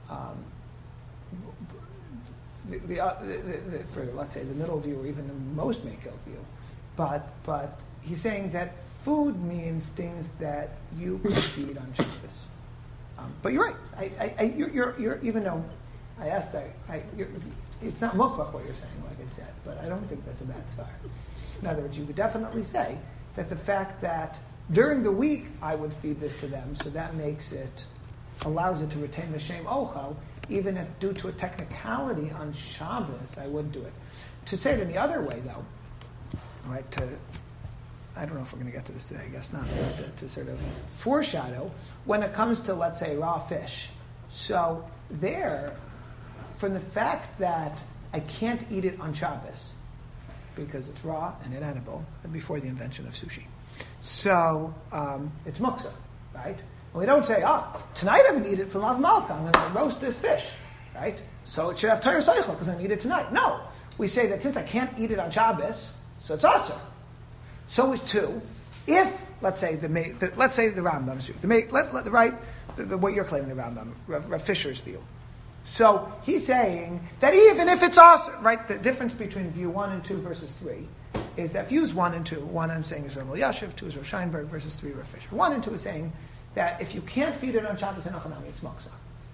for, let's say, the middle view or even the most Mako view. But he's saying that food means things that you can feed on Shabbos. But you're right. You're even though I asked that, it's not mufach what you're saying, like I said, but I don't think that's a bad start. In other words, you could definitely say that the fact that during the week I would feed this to them, so that allows it to retain the shem ochel, even if due to a technicality on Shabbos I would do it. To say it in the other way, though, right? I don't know if we're going to get to this today. I guess not. But to sort of foreshadow when it comes to, let's say, raw fish. So there, from the fact that I can't eat it on Shabbos because it's raw and inedible, before the invention of sushi. So it's muksa, right? And we don't say, tonight I'm going to eat it for Lav Malka. I'm going to roast this fish, right? So it should have Torah Seichel because I'm going to eat it tonight. No. We say that since I can't eat it on Shabbos, so it's asur. So is two. If, let's say the Rambam's view, what you're claiming, the Rambam, Rav Fisher's view. So he's saying that even if it's asur, right, the difference between view 1 and 2 versus 3 is that views 1 and 2, 1 I'm saying is Rav Elyashiv, 2 is Rav Scheinberg versus 3 Rav Fisher. 1 and 2 is saying that if you can't feed it on Shabbos and Achanami, it's moksa.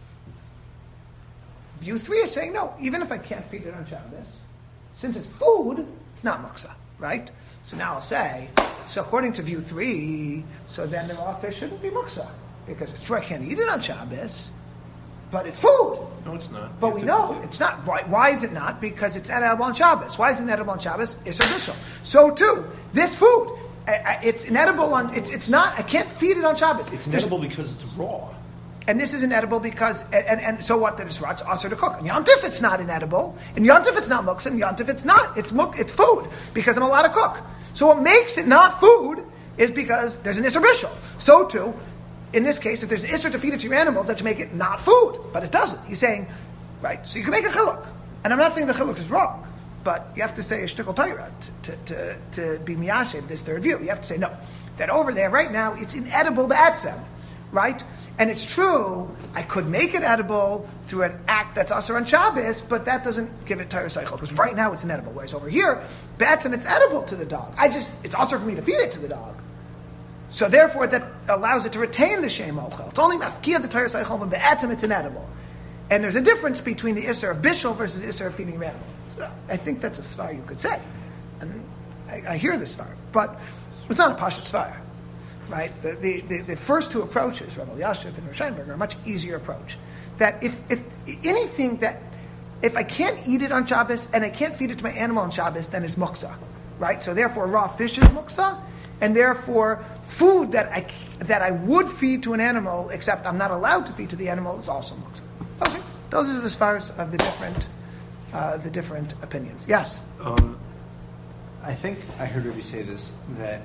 View 3 is saying, no, even if I can't feed it on Shabbos, since it's food, it's not moksa, right? So now I'll say, so according to view 3, so then the raw fish shouldn't be muksa. Because it's true I can't eat it on Shabbos, but it's food. No, it's not. But we know it's not. Why is it not? Because it's inedible on Shabbos. Why is it inedible on Shabbos? It's Bishul. So too, this food, it's inedible on, it's not, I can't feed it on Shabbos. It's inedible because it's raw. And this is inedible because, and so what, that it's raw, it's asur to cook. And Yom Tif it's not inedible, and Yom Tif it's not muksa, and Yom Tif it's not, it's food, because I'm allowed to cook. So what makes it not food is because there's an Isser Bishul. So too, in this case, if there's an Isser to feed it to your animals, that should make it not food, but it doesn't. He's saying, right, so you can make a chiluk. And I'm not saying the chiluk is wrong, but you have to say a shtickle Torah to be miyashed this third view. You have to say, no, that over there, right now, it's inedible ba'atzem, right? And it's true, I could make it edible through an act that's asur on Shabbos, but that doesn't give it Torah Seichel, because right now it's inedible. Whereas over here, ba'atzem, it's edible to the dog. It's asur for me to feed it to the dog. So therefore, that allows it to retain the shem ochel. It's only mafkia the Torah Seichel, when ba'atzem it's inedible. And there's a difference between the Isser of Bishul versus the Isser of feeding your animal. So I think that's a svar you could say. And I hear this svar, but it's not a pashat svar. Right? The first two approaches, Rav Elyashiv and Rav Scheinberg, are a much easier approach. That if anything that, if I can't eat it on Shabbos and I can't feed it to my animal on Shabbos, then it's muksa. Right? So therefore raw fish is muksa, and therefore food that I would feed to an animal, except I'm not allowed to feed to the animal, is also muksa. Okay. Those are the svars of the different opinions. Yes? I think I heard Rabbi say this, that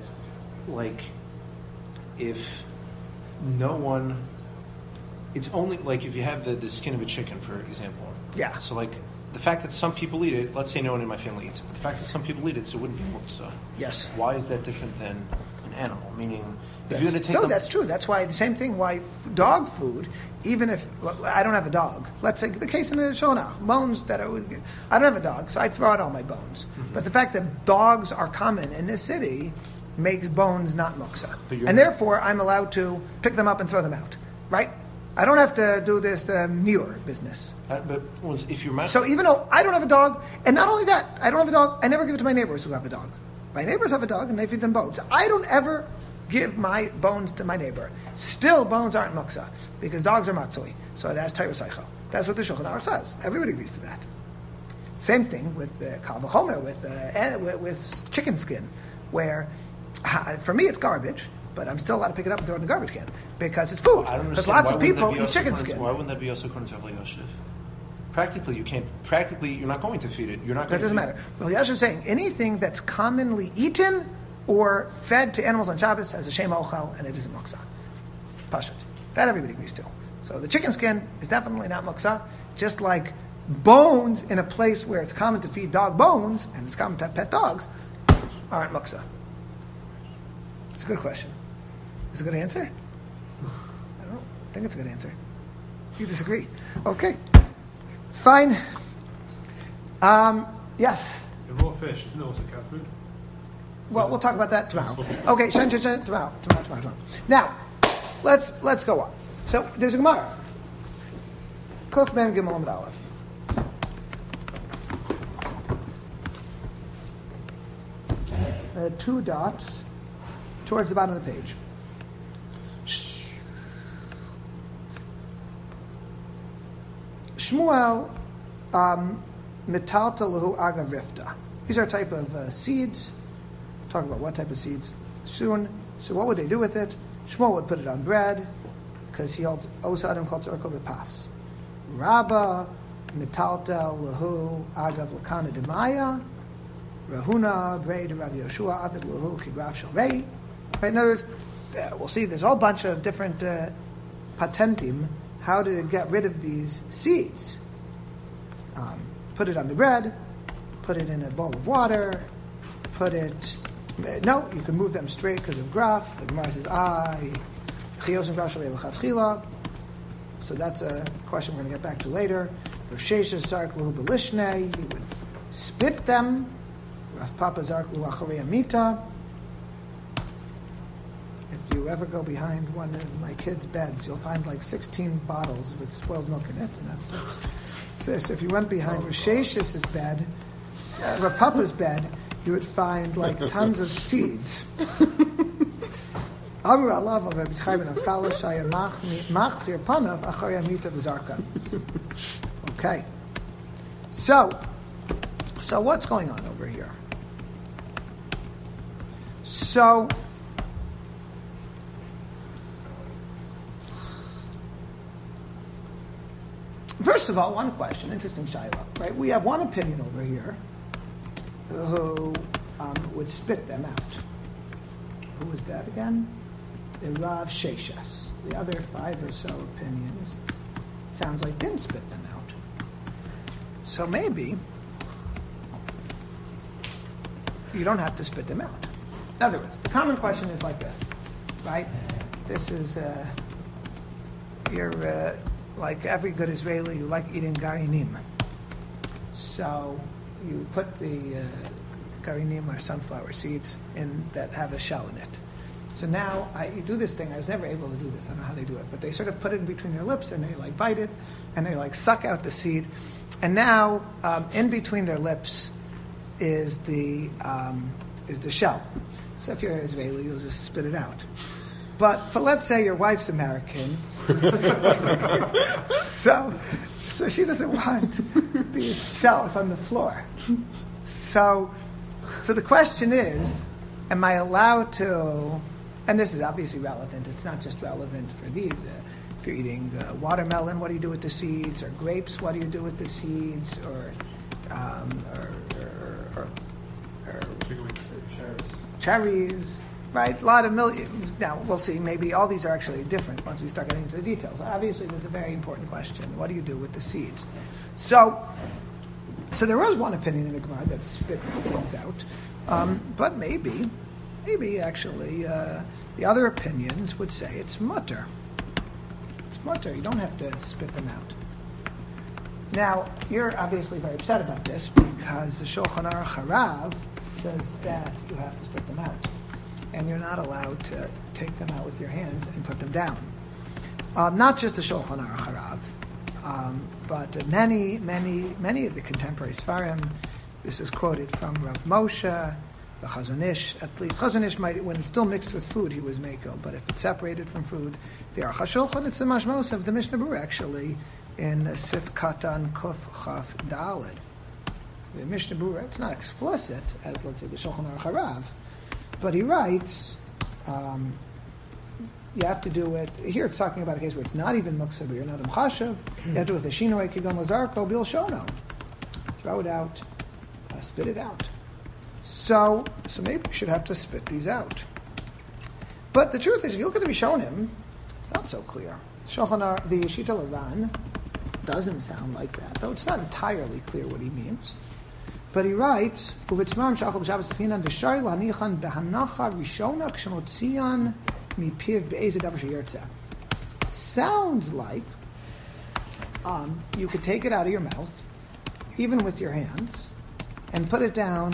if no one, it's only if you have the skin of a chicken, for example. Yeah. So the fact that some people eat it, let's say no one in my family eats it, but the fact that some people eat it, so it wouldn't be muksa. Yes. Why is that different than an animal? Meaning, if That's, you're going to take that's true. That's why the same thing. Why dog food, even if I don't have a dog. Let's say the case in the Shonach, bones that I would. I don't have a dog, so I throw out all my bones. Mm-hmm. But the fact that dogs are common in this city makes bones not muksa, and therefore I'm allowed to pick them up and throw them out. Right? I don't have to do this muir business. But if you're so even though I don't have a dog, and not only that, I don't have a dog, I never give it to my neighbors who have a dog. My neighbors have a dog, and they feed them bones. I don't ever give my bones to my neighbor. Still, bones aren't muksa, because dogs are matzui, so it has Torah Seichel. That's what the Shulchan Aruch says. Everybody agrees to that. Same thing with kal v'chomer, with chicken skin, where for me it's garbage, but I'm still allowed to pick it up and throw it in the garbage can, because it's food. I don't Because understand. lots of people eat chicken skin. Why wouldn't that be also according to Rav Elyashiv? Practically, you can't. Practically, you're not going to feed it. You're not. That doesn't matter. Well, Yasha is saying anything that's commonly eaten or fed to animals on Shabbos has a shem ochel, and it isn't muksa. Pashut. That everybody agrees to. So the chicken skin is definitely not muksa, just like bones in a place where it's common to feed dog bones, and it's common to have pet dogs, aren't muksa. It's a good question. Is it a good answer? I don't know. think it's a good answer. You disagree? Okay. Fine. Yes. And raw fish, isn't it also cat food? Well, we'll talk about that tomorrow. Okay, tomorrow. Now, let's go on. So there's a Gemara. Kuf Mem Gimel Amud Aleph. Two dots towards the bottom of the page. Shmuel Metalta Lahu Agavifta. These are a type of seeds. Talk about what type of seeds soon. So what would they do with it? Shmuel would put it on bread because he holds Osa Adam called Tzorko B'pas. Rabba Metalta Lahu Agav Lakana Demaya. Rahuna Brei de Rabbi Yoshua Avid Lahu Kigraf Shel Rei. Right, in other words, we'll see there's a whole bunch of different patentim how to get rid of these seeds. Put it on the bread, put it in a bowl of water, no, you can move them straight because of graf. The Gemara says, chiyos and graf shel lechatchila. So that's a question we're going to get back to later. Rosheshes zark lahu belishnei, he would spit them. Rav Papa zark lahu acharei amita. If you ever go behind one of my kids' beds, you'll find like 16 bottles with spoiled milk in it, and that's so if you went behind Roshesh's bed, Rav Papa's bed, you would find like tons of seeds. Okay. So what's going on over here? So first of all, one question, interesting shaila, right? We have one opinion over here who would spit them out. Who was that again? The Rav Sheshes. The other 5 or so opinions sounds like didn't spit them out. So maybe you don't have to spit them out. In other words, the common question is like this, right? This is, you're like every good Israeli, you like eating garinim. So you put the garinim or sunflower seeds in that have a shell in it. So now you do this thing. I was never able to do this. I don't know how they do it, but they sort of put it in between their lips and they like bite it and they like suck out the seed. And now in between their lips is the shell. So if you're Israeli, you'll just spit it out. But let's say your wife's American, so she doesn't want the shells on the floor. So the question is, am I allowed to? And this is obviously relevant. It's not just relevant for these. If you're eating watermelon, what do you do with the seeds? Or grapes, what do you do with the seeds? Or cherries. Right, a lot of millions. Now, we'll see, maybe all these are actually different once we start getting into the details. Obviously, there's a very important question. What do you do with the seeds? So there was one opinion in the Gemara that spit things out. But maybe actually, the other opinions would say it's mutter. It's mutter. You don't have to spit them out. Now, you're obviously very upset about this because the Shulchan Aruch Harav says that you have to spit them out. And you're not allowed to take them out with your hands and put them down. Not just the Shulchan Aruch Harav, but many of the contemporary Sfarim. This is quoted from Rav Moshe, the Chazon Ish. At least Chazon Ish might, when it's still mixed with food, he was mekel. But if it's separated from food, the Aruch HaShulchan, it's the mashmos of the Mishnah Berurah actually in Sif Katan Kuf Chaf Daled. The Mishnah Berurah, it's not explicit as let's say the Shulchan Aruch Harav. But he writes, you have to do it. Here it's talking about a case where it's not even muksa, but you're not chashav. You have to do it with a shinoi kigon lazarko bil shono. Throw it out, spit it out. So maybe we should have to spit these out. But the truth is, if you look at the Rishonim, it's not so clear. The Shita Laran doesn't sound like that, though it's not entirely clear what he means. But he writes, "Uvitzmam shachol b'Shabbos tchinan d'shari lanichan behanacha rishona k'shemotzian mipiv be'ezeh davar sheyirtzeh." sounds like you could take it out of your mouth, even with your hands, and put it down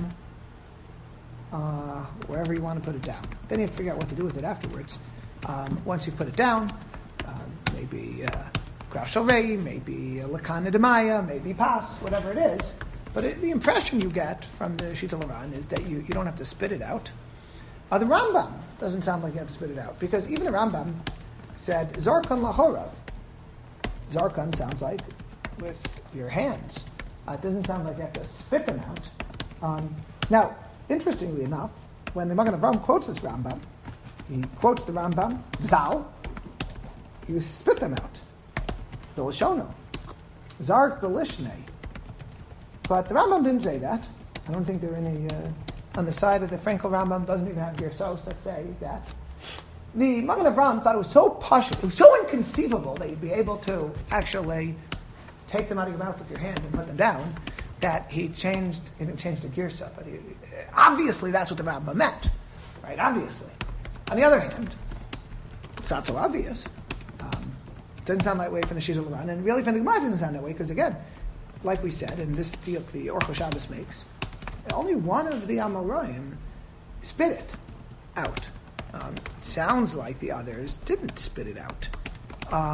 wherever you want to put it down. Then you have to figure out what to do with it afterwards. Once you put it down, maybe Graf Shalvei, maybe Lakana Demaya, maybe Pas, whatever it is. But the impression you get from the Shita Laran is that you don't have to spit it out. The Rambam doesn't sound like you have to spit it out, because even the Rambam said, Zarkan Lahorav. Zarkan sounds like with your hands. It doesn't sound like you have to spit them out. Now, interestingly enough, when the Magen Avraham quotes this Rambam, he quotes the Rambam, Zal, you spit them out. Bilashono. Zark Bilishnei. But the Rambam didn't say that. I don't think there are any, on the side of the Frankel Rambam doesn't even have Gersos that say that. The Magen Avraham thought it was so pashut, it was so inconceivable that you'd be able to actually take them out of your mouth with your hand and put them down, that he didn't change the Gersa. But obviously that's what the Rambam meant, right? Obviously. On the other hand, it's not so obvious. It doesn't sound that way from the Shita Laran, and really from the Gemara it doesn't sound that way, because again, like we said, and this deal the Orcho Shabbos makes, only one of the Amoraim spit it out. Sounds like the others didn't spit it out.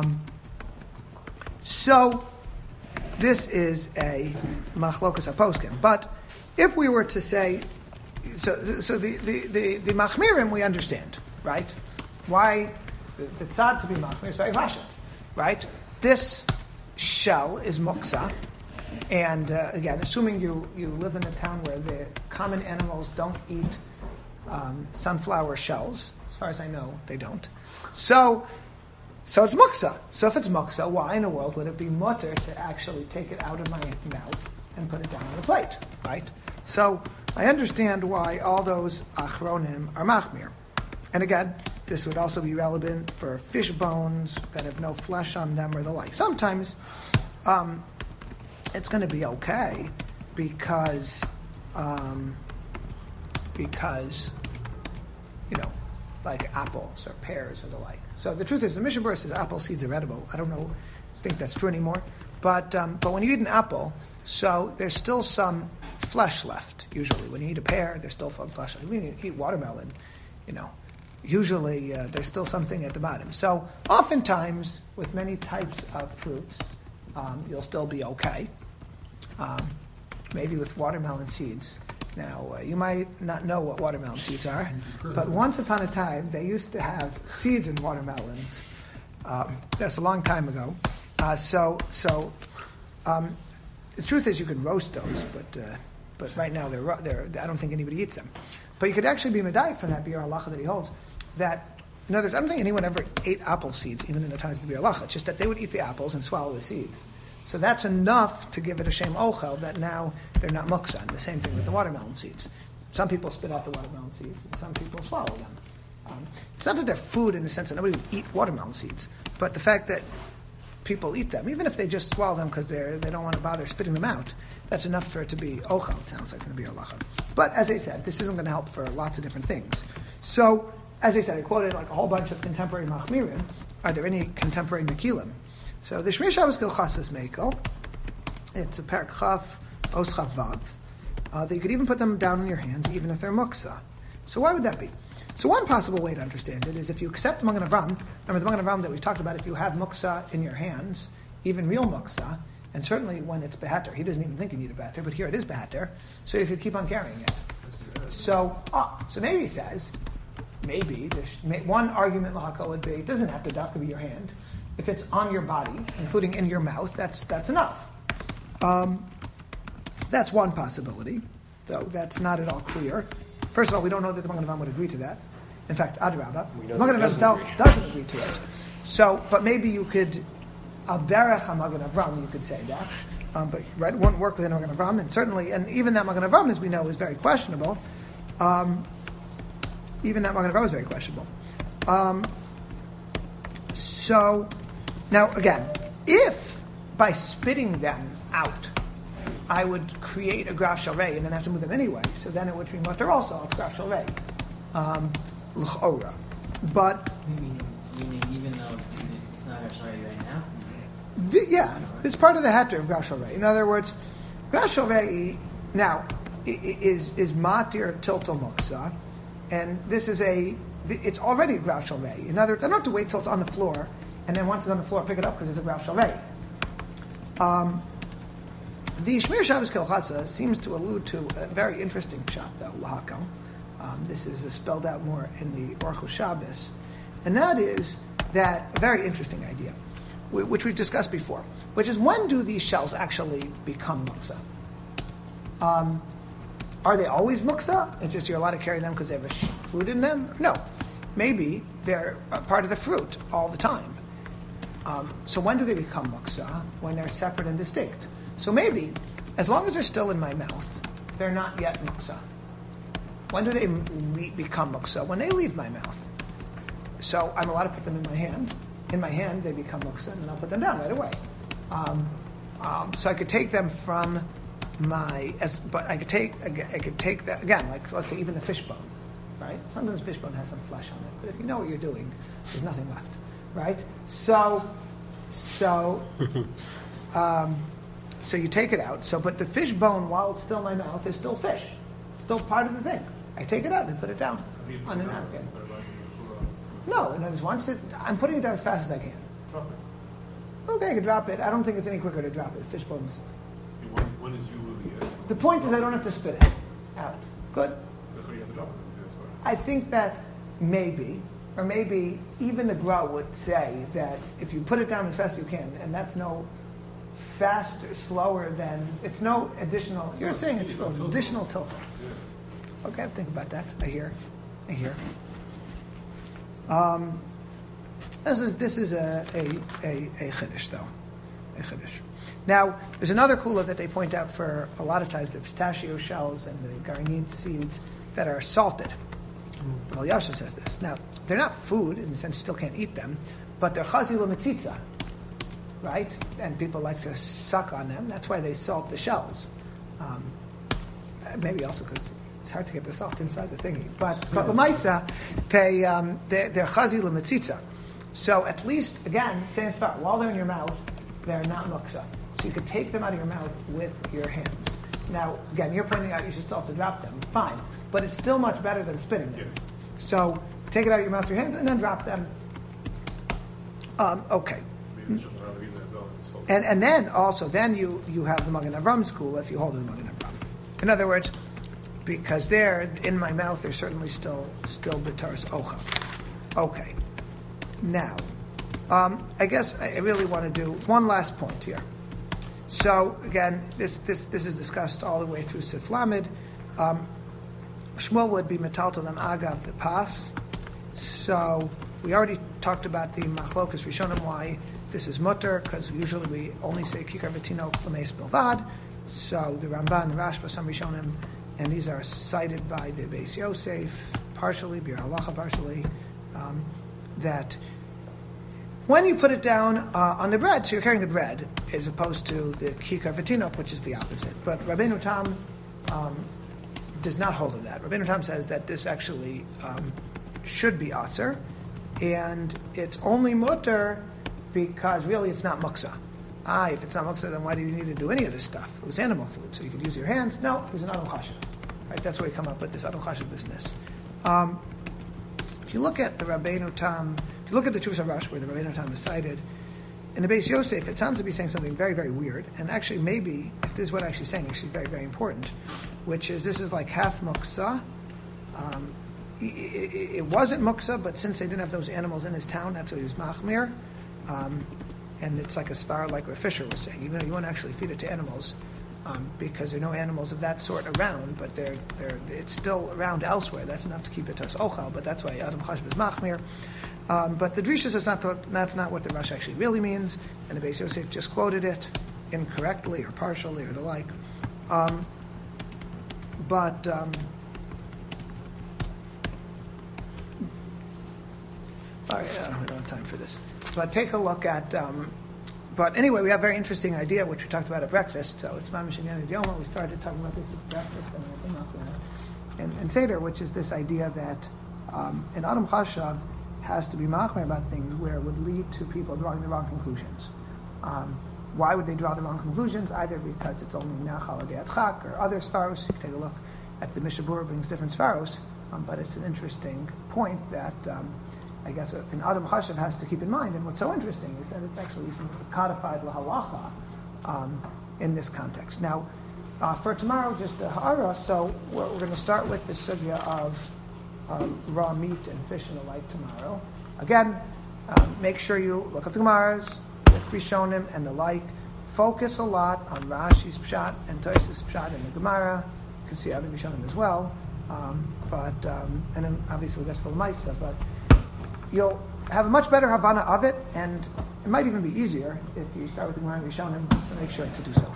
So this is a machlokas haposkim. But if we were to say, so the machmirim we understand, right? Why the tzad to be machmir is very pasha, right? This shell is muksa. And again, assuming you live in a town where the common animals don't eat sunflower shells, as far as I know, they don't. So it's muksa. So if it's muksa, why in the world would it be mutter to actually take it out of my mouth and put it down on the plate, right? So I understand why all those achronim are machmir. And again, this would also be relevant for fish bones that have no flesh on them or the like. Sometimes it's going to be okay because like apples or pears or the like. So the truth is, the Mishnah Berurah says apple seeds are edible. I don't think that's true anymore. But when you eat an apple, so there's still some flesh left. Usually, when you eat a pear, there's still some flesh left. When you eat watermelon, usually there's still something at the bottom. So oftentimes, with many types of fruits, you'll still be okay. Maybe with watermelon seeds. Now, you might not know what watermelon seeds are, but once upon a time, they used to have seeds in watermelons. That's a long time ago. So the truth is, you could roast those, but right now they're I don't think anybody eats them. But you could actually be medayik from that biur halacha that he holds. That, in other words, I don't think anyone ever ate apple seeds, even in the times of the biur halacha. It's just that they would eat the apples and swallow the seeds. So that's enough to give it a shem ochel that now they're not muksa. And the same thing with the watermelon seeds. Some people spit out the watermelon seeds, and some people swallow them. It's not that they're food in the sense that nobody would eat watermelon seeds, but the fact that people eat them, even if they just swallow them because they don't want to bother spitting them out, that's enough for it to be ochel, it sounds like, in the biur halacha. But as I said, this isn't going to help for lots of different things. So, as I said, I quoted like a whole bunch of contemporary machmirim. Are there any contemporary mekilim? So the Shmir Shabbos Gilchas is Mekel. It's a Perek Chaf, Os Chaf Vav. That you could even put them down in your hands, even if they're muksa. So why would that be? So one possible way to understand it is if you accept the Magen Avraham, remember the Magen Avraham that we talked about, if you have muksa in your hands, even real muksa, and certainly when it's behater, he doesn't even think you need a behater, but here it is behater, so you could keep on carrying it. So maybe he says, one argument lahaka would be, it doesn't have to dafka be your hand. If it's on your body, including in your mouth, that's enough. That's one possibility, though that's not at all clear. First of all, we don't know that the Magen Avraham would agree to that. In fact, Adrabah, the Magen Avraham himself doesn't agree to it. So, but maybe you could, al derech ha-Magen Avraham, you could say that. But right, it won't work within Magen Avraham, and certainly, and even that Magen Avraham, as we know, is very questionable. Even that Magen Avraham is very questionable. So, now again, if by spitting them out, I would create a graf shalrei and then have to move them anyway, so then it would be mutter also, it's graf shalrei. L'chora. But meaning even though it's not It's part of the heter of Grashal Rei. In other words, Grashal Rei now is matir tiltal muksa, and this is it's already a Grashal Rei. In other words, I don't have to wait till it's on the floor, and then once it's on the floor, pick it up because it's a Grashal Rei. The Shmir Shabbos Kilchasa seems to allude to a very interesting pshat, though, lahakam. This is spelled out more in the Orchos Shabbos, and that is that a very interesting idea, which we've discussed before, which is when do these shells actually become muksa? Are they always muksa? It's just you're allowed to carry them because they have a fruit in them? No. Maybe they're a part of the fruit all the time. So when do they become muksa? When they're separate and distinct. So maybe, as long as they're still in my mouth, they're not yet muksa. When do they become muksa? When they leave my mouth. So I'm allowed to put them in my hand. In my hand, they become muksa, and then I'll put them down right away. So I could take them from but I could take that again. Like let's say even the fish bone, right? Sometimes fish bone has some flesh on it, but if you know what you're doing, there's nothing left, right? So you take it out. But the fish bone, while it's still in my mouth, is still fish, still part of the thing. I take it out and put it down on a napkin. No, in other words, once I'm putting it down as fast as I can. Drop it. Okay, I can drop it. I don't think it's any quicker to drop it. Fish bones. When is you really yes? The point is I don't have to spit it out. Good? That's why you have to drop it. That's why. I think that maybe even the Gra would say that if you put it down as fast as you can, and that's no faster, slower than, it's no additional, you're saying it's still additional tilting. Yeah. Okay, I think about that. I hear. This is a chiddush though, a chiddush. Now, there's another kula that they point out for a lot of times, the pistachio shells and the garanit seeds that are salted. Well, Yasha says this. Now, they're not food, in the sense you still can't eat them, but they're chazil u'metzitza, right? And people like to suck on them. That's why they salt the shells. Maybe also because it's hard to get the salt inside the thingy. But l'maisa, they're chazil u'metzitza. So at least, again, same spot, while they're in your mouth, they're not muksa. So you could take them out of your mouth with your hands. Now, again, you're pointing out you should still have to drop them. Fine. But it's still much better than spitting them. Yes. So take it out of your mouth with your hands and then drop them. Okay. Maybe it's just not even as well. It's so And then also, you have the Magen Avram school if you hold the Magen Avram. In other words, because they're in my mouth, they're certainly still b'taras ochel. Okay. Now, I guess I really want to do one last point here. So again, this is discussed all the way through Sif Lamed. Shmuel would be metaltal them agav the pas. So we already talked about the machlokas rishonim why this is mutter, because usually we only say kikar v'tino l'meis bilvad. So the Ramban, the Rashba, some rishonim, and these are cited by the Beis Yosef partially, Bir Halacha partially, that when you put it down on the bread, so you're carrying the bread, as opposed to the kikar v'tinok, which is the opposite. But Rabbeinu Tam does not hold of that. Rabbeinu Tam says that this actually should be aser, and it's only mutter because really it's not muksa. If it's not muksa, then why do you need to do any of this stuff? It was animal food, so you could use your hands. No, it was an adol chashav. Right? That's where we come up with this adol chashav business. If you look at the Rabbeinu Tam, if you look at the Chuvas HaRash where the Rabbeinu Tam is cited, in the Beis Yosef, it sounds to be saying something very, very weird, and actually maybe, if this is what I'm actually saying, actually very, very important, which is this is like half muksa. It wasn't muksa, but since they didn't have those animals in his town, that's why he was machmir. And it's like a star, like what Fisher was saying. Even though you won't actually feed it to animals, because there are no animals of that sort around, but it's still around elsewhere. That's enough to keep it to us ochal, but that's why Adam Chashav is machmir. But the Drishas is that's not what the Rash actually really means, and the Beis Yosef just quoted it incorrectly or partially or the like. All right, we don't have time for this. But take a look at. But anyway, we have a very interesting idea, which we talked about at breakfast. So it's Mamish and Yoma. We started talking about this at breakfast and Seder, which is this idea that an Adam Chashav has to be machmer about things where it would lead to people drawing the wrong conclusions. Why would they draw the wrong conclusions? Either because it's only Nachal Adei Chak or other Sfaros. You can take a look at the Mishabur brings different Sfaros, but it's an interesting point that I guess an Adam Chashav has to keep in mind. And what's so interesting is that it's actually codified lahalacha in this context. Now, for tomorrow, just a ha'ara, so we're going to start with the sugya of raw meat and fish and the like tomorrow. Again, make sure you look up the Gemaras, with Rishonim and the like. Focus a lot on Rashi's Pshat and Tosfos' Pshat in the Gemara. You can see other Rishonim as well. And then obviously we'll get to the Lamaisa, but you'll have a much better Havana of it, and it might even be easier if you start with the Gemara and Rishonim, so make sure to do so.